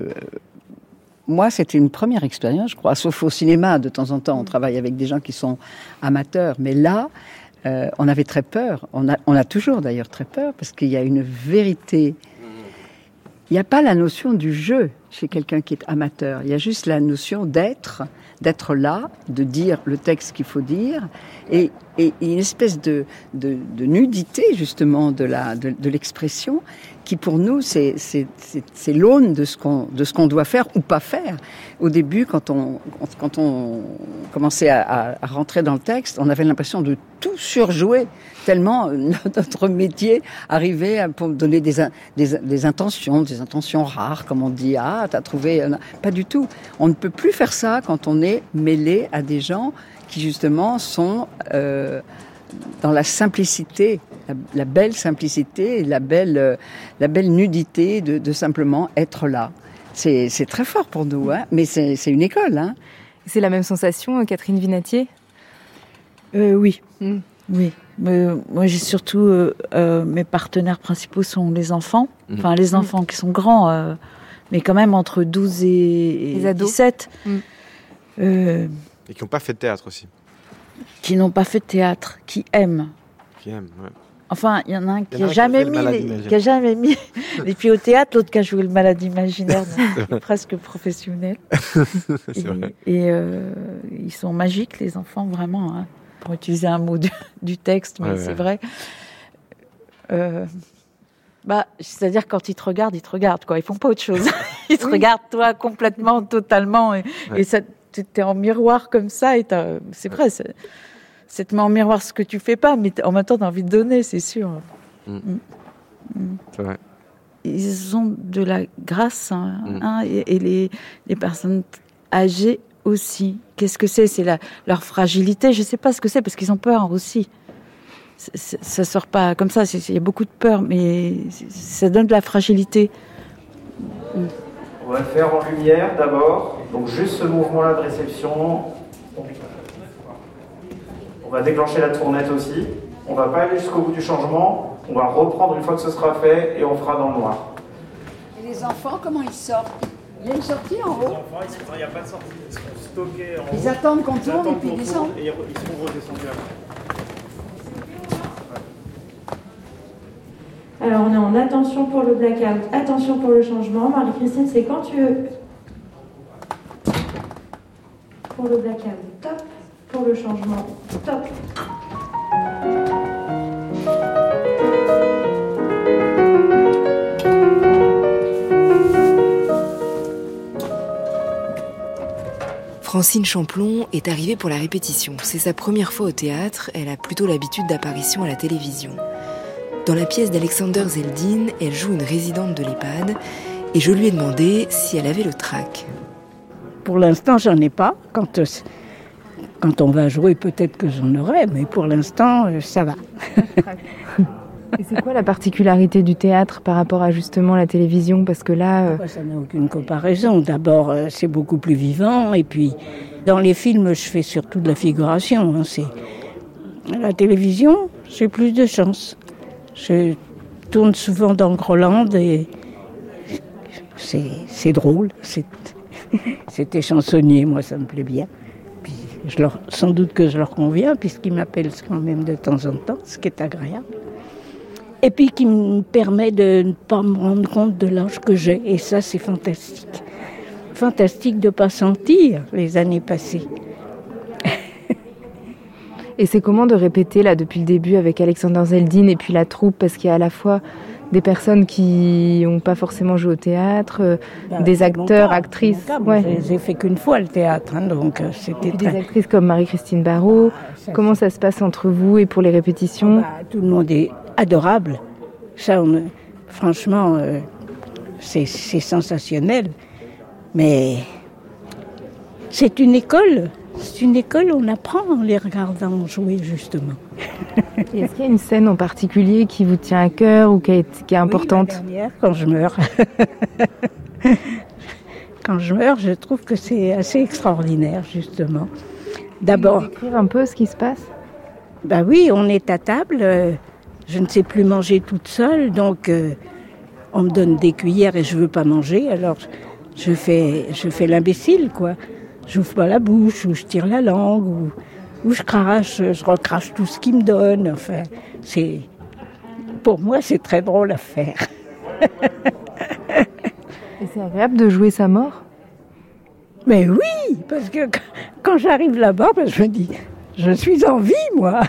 moi, c'était une première expérience, je crois, sauf au cinéma. De temps en temps, on travaille avec des gens qui sont amateurs. Mais là, on avait très peur. On a toujours d'ailleurs très peur, parce qu'il y a une vérité... Il n'y a pas la notion du jeu chez quelqu'un qui est amateur. Il y a juste la notion d'être là, de dire le texte qu'il faut dire, et une espèce de nudité justement de l'expression qui pour nous c'est l'aune de ce qu'on doit faire ou pas faire. Au début, quand on commençait à rentrer dans le texte, on avait l'impression de tout surjouer, tellement notre métier arrivait pour donner des intentions rares, comme on dit. Ah, t'as trouvé... Pas du tout. On ne peut plus faire ça quand on est mêlé à des gens qui justement sont dans la simplicité, la belle simplicité, la belle nudité de simplement être là. C'est très fort pour nous, mais c'est une école. C'est la même sensation, Catherine Vinatier ? Oui. Oui. Moi, j'ai surtout... mes partenaires principaux sont les enfants. Enfin, les enfants qui sont grands, mais quand même entre 12 et 17. Et qui n'ont pas fait de théâtre aussi. Qui n'ont pas fait de théâtre, qui aiment. Qui aiment, ouais. Enfin, il y en a un qui n'a jamais mis les pieds au théâtre, l'autre qui a joué le malade imaginaire, donc presque professionnel. C'est vrai. Et ils sont magiques, les enfants, vraiment, pour utiliser un mot du texte, mais c'est vrai. C'est-à-dire quand ils te regardent, quoi. Ils font pas autre chose. Ils te regardent, toi, complètement, totalement, et ça, t'es en miroir comme ça, et c'est vrai, c'est te met en miroir ce que tu fais pas, mais en même temps, t'as envie de donner, c'est sûr. C'est vrai. Ils ont de la grâce, et les personnes âgées aussi. Qu'est-ce que c'est ? C'est leur fragilité. Je sais pas ce que c'est, parce qu'ils ont peur aussi. Ça sort pas comme ça. Il y a beaucoup de peur, mais ça donne de la fragilité. On va le faire en lumière d'abord. Donc juste ce mouvement-là de réception. On va déclencher la tournette aussi. On va pas aller jusqu'au bout du changement. On va reprendre une fois que ce sera fait et on fera dans le noir. Et les enfants, comment ils sortent ? Il y a une sortie en haut ? Les enfants, il n'y a pas de sortie. Ils seront stockés en haut. Ils attendent qu'on tourne et puis ils descendent. Et ils seront redescendus après. Alors on est en attention pour le blackout, attention pour le changement. Marie-Christine, c'est quand tu veux. Pour le blackout, top. Pour le changement, top. Francine Champlon est arrivée pour la répétition. C'est sa première fois au théâtre, elle a plutôt l'habitude d'apparition à la télévision. Dans la pièce d'Alexander Zeldin, elle joue une résidente de l'EHPAD et je lui ai demandé si elle avait le trac. Pour l'instant, j'en ai pas. Quand on va jouer, peut-être que j'en aurai, mais pour l'instant, ça va. Et c'est quoi la particularité du théâtre par rapport à justement la télévision? Parce que là... Ça n'a aucune comparaison. D'abord, c'est beaucoup plus vivant. Et puis, dans les films, je fais surtout de la figuration. La télévision, j'ai plus de chance. Je tourne souvent dans Groland et c'est drôle. C'était chansonnier, moi, ça me plaît bien. Puis, sans doute que je leur conviens, puisqu'ils m'appellent quand même de temps en temps, ce qui est agréable. Et puis qui me permet de ne pas me rendre compte de l'âge que j'ai. Et ça, c'est fantastique. Fantastique de ne pas sentir les années passées. Et c'est comment de répéter là depuis le début avec Alexander Zeldin et puis la troupe, parce qu'il y a à la fois des personnes qui n'ont pas forcément joué au théâtre, des acteurs, actrices. Ouais. J'ai fait qu'une fois le théâtre, donc c'était des actrices comme Marie-Christine Barrault. Comment ça se passe entre vous et pour les répétitions? Tout le monde est adorable. Ça, franchement, c'est sensationnel. Mais c'est une école. C'est une école où on apprend en les regardant jouer, justement. Est-ce qu'il y a une scène en particulier qui vous tient à cœur ou qui est importante? La dernière, quand je meurs. Quand je meurs, je trouve que c'est assez extraordinaire, justement. D'abord... Décrire un peu ce qui se passe? Oui, on est à table. Je ne sais plus manger toute seule, donc on me donne des cuillères et je ne veux pas manger. Alors je fais l'imbécile, quoi. J'ouvre pas la bouche, ou je tire la langue, ou je recrache tout ce qu'il me donne. Enfin, pour moi, c'est très drôle à faire. Et c'est agréable de jouer sa mort? Mais oui, parce que quand j'arrive là-bas, je me dis, je suis en vie, moi.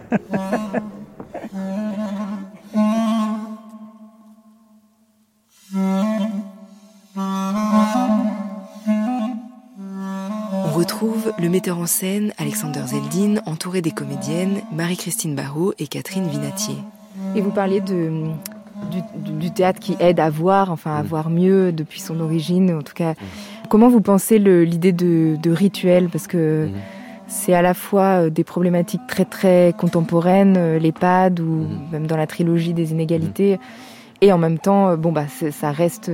On retrouve le metteur en scène Alexander Zeldin entouré des comédiennes Marie-Christine Barrault et Catherine Vinatier. Et vous parliez du théâtre qui aide à voir, à voir mieux depuis son origine, en tout cas. Comment vous pensez l'idée de rituel? Parce que c'est à la fois des problématiques très très contemporaines, l'EHPAD ou même dans la trilogie des inégalités, et en même temps, ça reste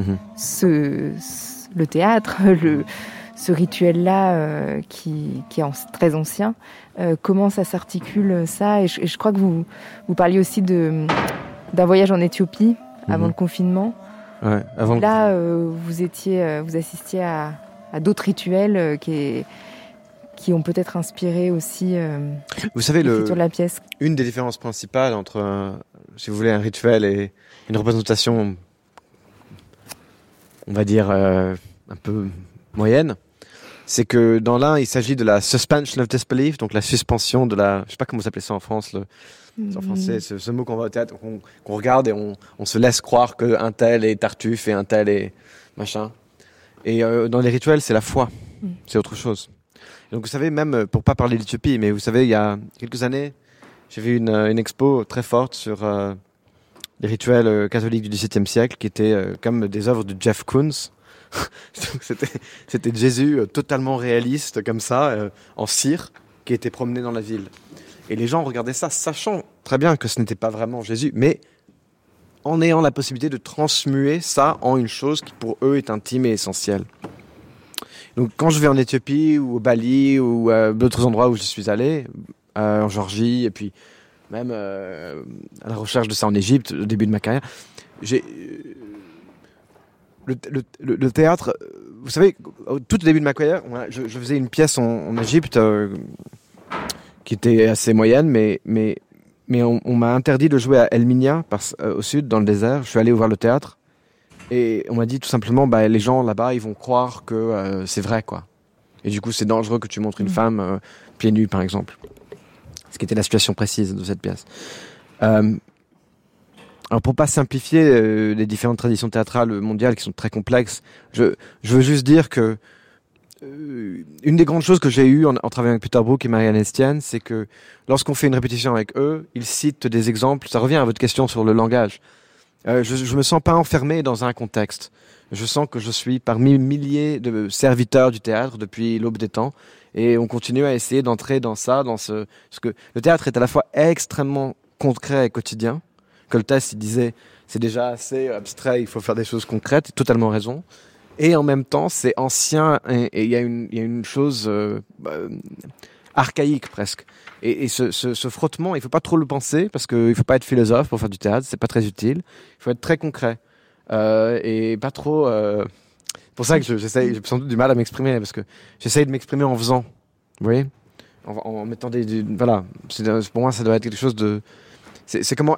le théâtre, ce rituel-là qui est très ancien. Comment ça s'articule ça? Et je crois que vous parliez aussi d'un voyage en Éthiopie avant le confinement. Ouais, Là, vous assistiez à d'autres rituels qui ont peut-être inspiré aussi vous savez, l'écriture de la pièce. Une des différences principales entre, si vous voulez, un rituel et une représentation, on va dire, un peu moyenne, c'est que dans l'un, il s'agit de la suspension of disbelief, donc la suspension de la... Je sais pas comment vous appelez ça en France, en français, ce mot qu'on va au théâtre, qu'on regarde et on se laisse croire qu'un tel est Tartuffe et un tel est machin. Et dans les rituels, c'est la foi, c'est autre chose. Et donc vous savez, même pour pas parler d'Éthiopie, mais vous savez, il y a quelques années, j'ai vu une expo très forte sur les rituels catholiques du XVIIe siècle, qui étaient comme des œuvres de Jeff Koons. C'était Jésus totalement réaliste, comme ça, en cire, qui était promené dans la ville. Et les gens regardaient ça, sachant très bien que ce n'était pas vraiment Jésus, mais en ayant la possibilité de transmuer ça en une chose qui pour eux est intime et essentielle. Donc quand je vais en Éthiopie ou au Bali ou d'autres endroits où je suis allé, en Géorgie et puis même à la recherche de ça en Égypte au début de ma carrière, le théâtre, vous savez, au tout début de ma carrière, je faisais une pièce en Égypte qui était assez moyenne, mais on m'a interdit de jouer à El Minya, au sud, dans le désert. Je suis allé voir le théâtre et on m'a dit tout simplement, les gens là-bas, ils vont croire que c'est vrai, quoi. Et du coup, c'est dangereux que tu montres une femme pieds nus, par exemple. Ce qui était la situation précise de cette pièce. Alors pour pas simplifier les différentes traditions théâtrales mondiales qui sont très complexes, je veux juste dire que une des grandes choses que j'ai eues en travaillant avec Peter Brook et Marianne Estienne, c'est que lorsqu'on fait une répétition avec eux, ils citent des exemples. Ça revient à votre question sur le langage. Je me sens pas enfermé dans un contexte. Je sens que je suis parmi milliers de serviteurs du théâtre depuis l'aube des temps. Et on continue à essayer d'entrer dans ça, dans ce que le théâtre est à la fois extrêmement concret et quotidien. Coltès, il disait, c'est déjà assez abstrait, il faut faire des choses concrètes, il a totalement raison. Et en même temps, c'est ancien et il y a une chose archaïque presque. Et ce frottement, il faut pas trop le penser parce qu'il faut pas être philosophe pour faire du théâtre, c'est pas très utile. Il faut être très concret et pas trop. C'est pour ça que j'ai sans doute du mal à m'exprimer parce que j'essaye de m'exprimer en faisant, vous voyez, en mettant voilà. Pour moi, ça doit être quelque chose de. C'est comment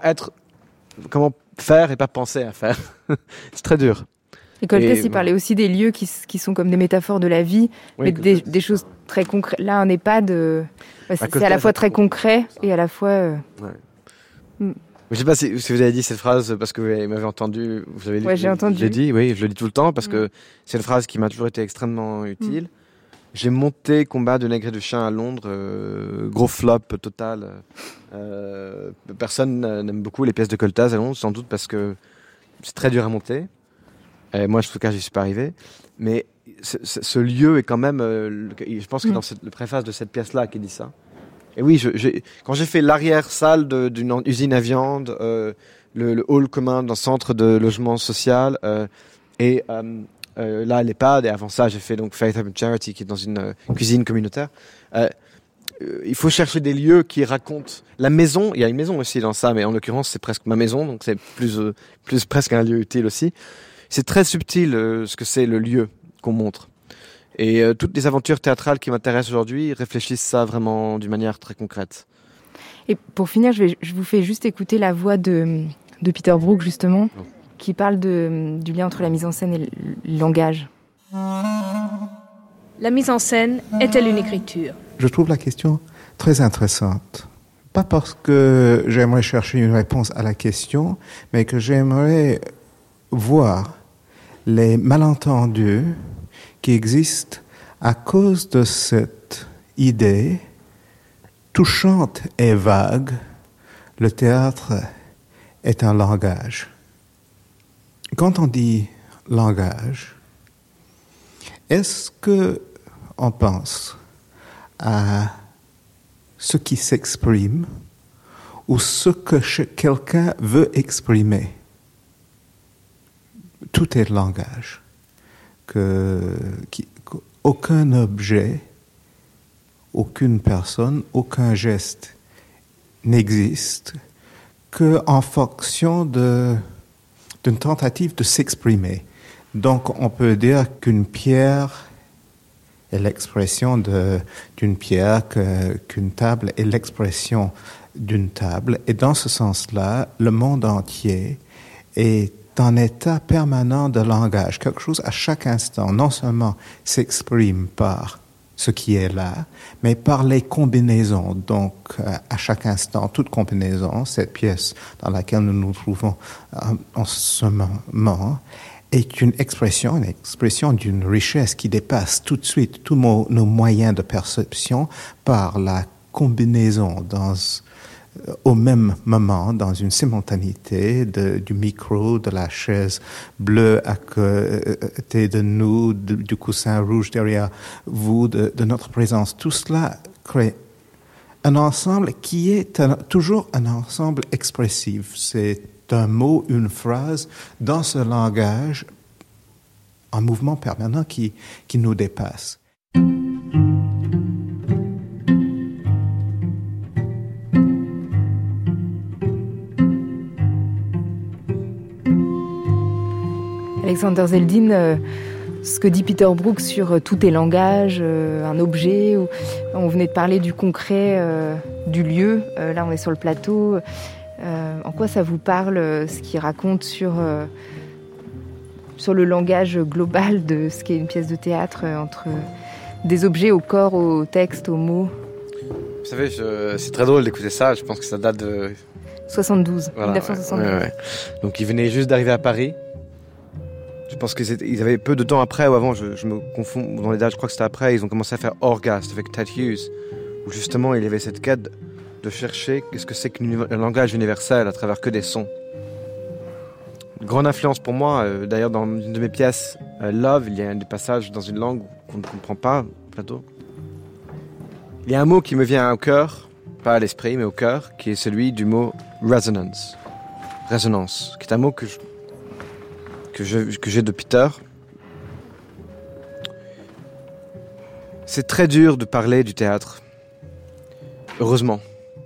faire et pas penser à faire. C'est très dur. Et Coltès, il parlait aussi des lieux qui sont comme des métaphores de la vie, oui, mais des choses très concrètes. Là, un EHPAD, c'est à la fois très concret et à la fois... Je ne sais pas si vous avez dit cette phrase parce que vous m'avez entendu. Vous avez j'ai entendu. Je l'ai dit, oui, je le dis tout le temps parce que c'est une phrase qui m'a toujours été extrêmement utile. J'ai monté Combat de nègre et de chien à Londres, gros flop total. Personne n'aime beaucoup les pièces de Coltès à Londres, sans doute parce que c'est très dur à monter. Et moi, en tout cas, j'y suis pas arrivé. Mais ce lieu est quand même... je pense que dans le préface de cette pièce-là qui dit ça. Et oui, quand j'ai fait l'arrière-salle d'une usine à viande, le hall commun d'un centre de logement social, et là, l'EHPAD, et avant ça, j'ai fait donc Faith Home Charity, qui est dans une cuisine communautaire. Il faut chercher des lieux qui racontent la maison. Il y a une maison aussi dans ça, mais en l'occurrence, c'est presque ma maison, donc c'est plus presque un lieu utile aussi. C'est très subtil ce que c'est le lieu qu'on montre. Et toutes les aventures théâtrales qui m'intéressent aujourd'hui réfléchissent ça vraiment d'une manière très concrète. Et pour finir, je vous fais juste écouter la voix de Peter Brook, justement, qui parle du lien entre la mise en scène et le langage. La mise en scène est-elle une écriture ? Je trouve la question très intéressante. Pas parce que j'aimerais chercher une réponse à la question, mais que j'aimerais voir les malentendus qui existent à cause de cette idée touchante et vague, le théâtre est un langage. Quand on dit langage, est-ce qu'on pense à ce qui s'exprime ou ce que quelqu'un veut exprimer? Tout est langage. Aucun objet, aucune personne, aucun geste n'existe qu'en fonction d'une tentative de s'exprimer. Donc on peut dire qu'une pierre est l'expression d'une pierre, qu'une table est l'expression d'une table. Et dans ce sens-là, le monde entier est en état permanent de langage. Quelque chose à chaque instant, non seulement s'exprime par ce qui est là, mais par les combinaisons. Donc, à chaque instant, toute combinaison, cette pièce dans laquelle nous nous trouvons en ce moment, est une expression d'une richesse qui dépasse tout de suite tous nos moyens de perception par la combinaison au même moment, dans une simultanéité du micro, de la chaise bleue à côté de nous, du coussin rouge derrière vous, de notre présence. Tout cela crée un ensemble qui est toujours un ensemble expressif. C'est un mot, une phrase, dans ce langage, un mouvement permanent qui nous dépasse. Alexander Zeldin, ce que dit Peter Brook sur tout est langage, un objet, on venait de parler du concret, du lieu, là on est sur le plateau. En quoi ça vous parle, ce qu'il raconte sur le langage global de ce qu'est une pièce de théâtre, entre des objets au corps, au texte, aux mots? Vous savez, c'est très drôle d'écouter ça, je pense que ça date de... 72, voilà, 1972. Ouais. Donc ils venaient juste d'arriver à Paris. Je pense qu'ils avaient peu de temps après ou avant, je me confonds dans les dates, je crois que c'était après, ils ont commencé à faire Orgast avec Ted Hughes, où justement il y avait cette quête de chercher qu'est-ce que c'est qu'un langage universel à travers que des sons. une grande influence pour moi. D'ailleurs, dans une de mes pièces, Love, il y a des passages dans une langue qu'on ne comprend pas, plateau. Il y a un mot qui me vient au cœur, pas à l'esprit, mais au cœur, qui est celui du mot resonance. Résonance, qui est un mot que j'ai de Peter. C'est très dur de parler du théâtre, heureusement.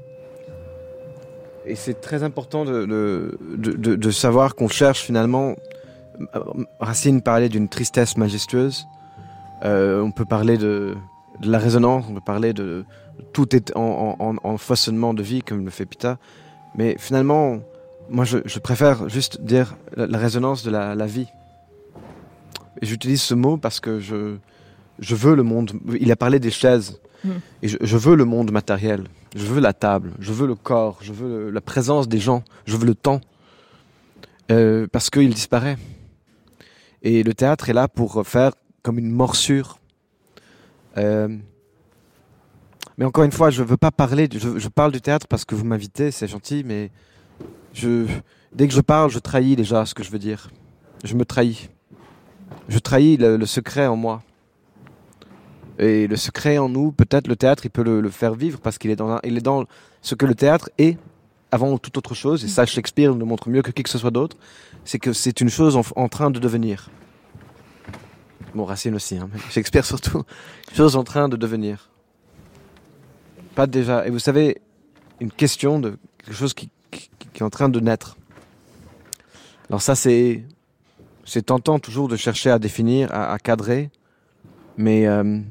Et c'est très important de savoir qu'on cherche finalement... Racine parlait d'une tristesse majestueuse. On peut parler de la résonance, on peut parler de... Tout est en façonnement de vie, comme le fait Peter. Mais finalement, moi je préfère juste dire la résonance de la vie. Et j'utilise ce mot parce que je veux le monde... Il a parlé des chaises. Et je veux le monde matériel. Je veux la table. Je veux le corps. Je veux la présence des gens. Je veux le temps. Parce qu'il disparaît. Et le théâtre est là pour faire comme une morsure. Mais encore une fois, je veux pas parler... Je parle du théâtre parce que vous m'invitez, c'est gentil, mais... Dès que je parle, je trahis déjà ce que je veux dire. Je me trahis. Je trahis le secret en moi. Et le secret en nous, peut-être le théâtre, il peut le faire vivre parce qu'il est dans ce que le théâtre est avant toute autre chose. Et ça, Shakespeare le montre mieux que qui que ce soit d'autre. C'est que c'est une chose en train de devenir. Bon, Racine aussi, hein, mais Shakespeare surtout. Une chose en train de devenir. Pas déjà. Et vous savez, une question de quelque chose qui est en train de naître. Alors ça, c'est tentant toujours de chercher à définir, à cadrer. Mais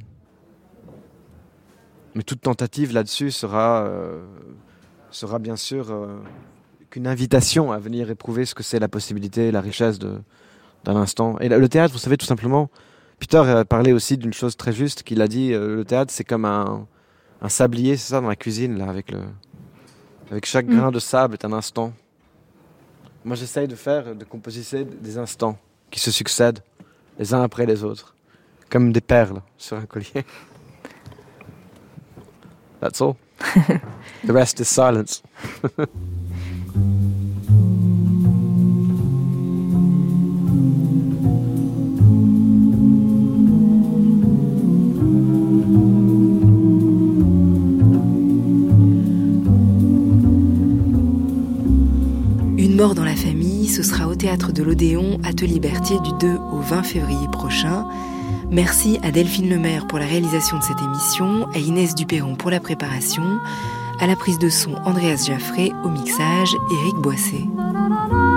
toute tentative là-dessus sera bien sûr qu'une invitation à venir éprouver ce que c'est la possibilité, la richesse d'un instant. Et le théâtre, vous savez, tout simplement, Peter a parlé aussi d'une chose très juste, qu'il a dit, le théâtre c'est comme un sablier, c'est ça, dans la cuisine, là, avec chaque grain de sable est un instant. Moi j'essaye de composiser des instants qui se succèdent, les uns après les autres. Comme des perles sur un collier. That's all. The rest is silence. Une mort dans la famille, ce sera au Théâtre de l'Odéon, Atelier Berthier, du 2 au 20 février prochain. Merci à Delphine Lemaire pour la réalisation de cette émission, à Inès Duperron pour la préparation, à la prise de son Andreas Jaffré, au mixage Éric Boissé.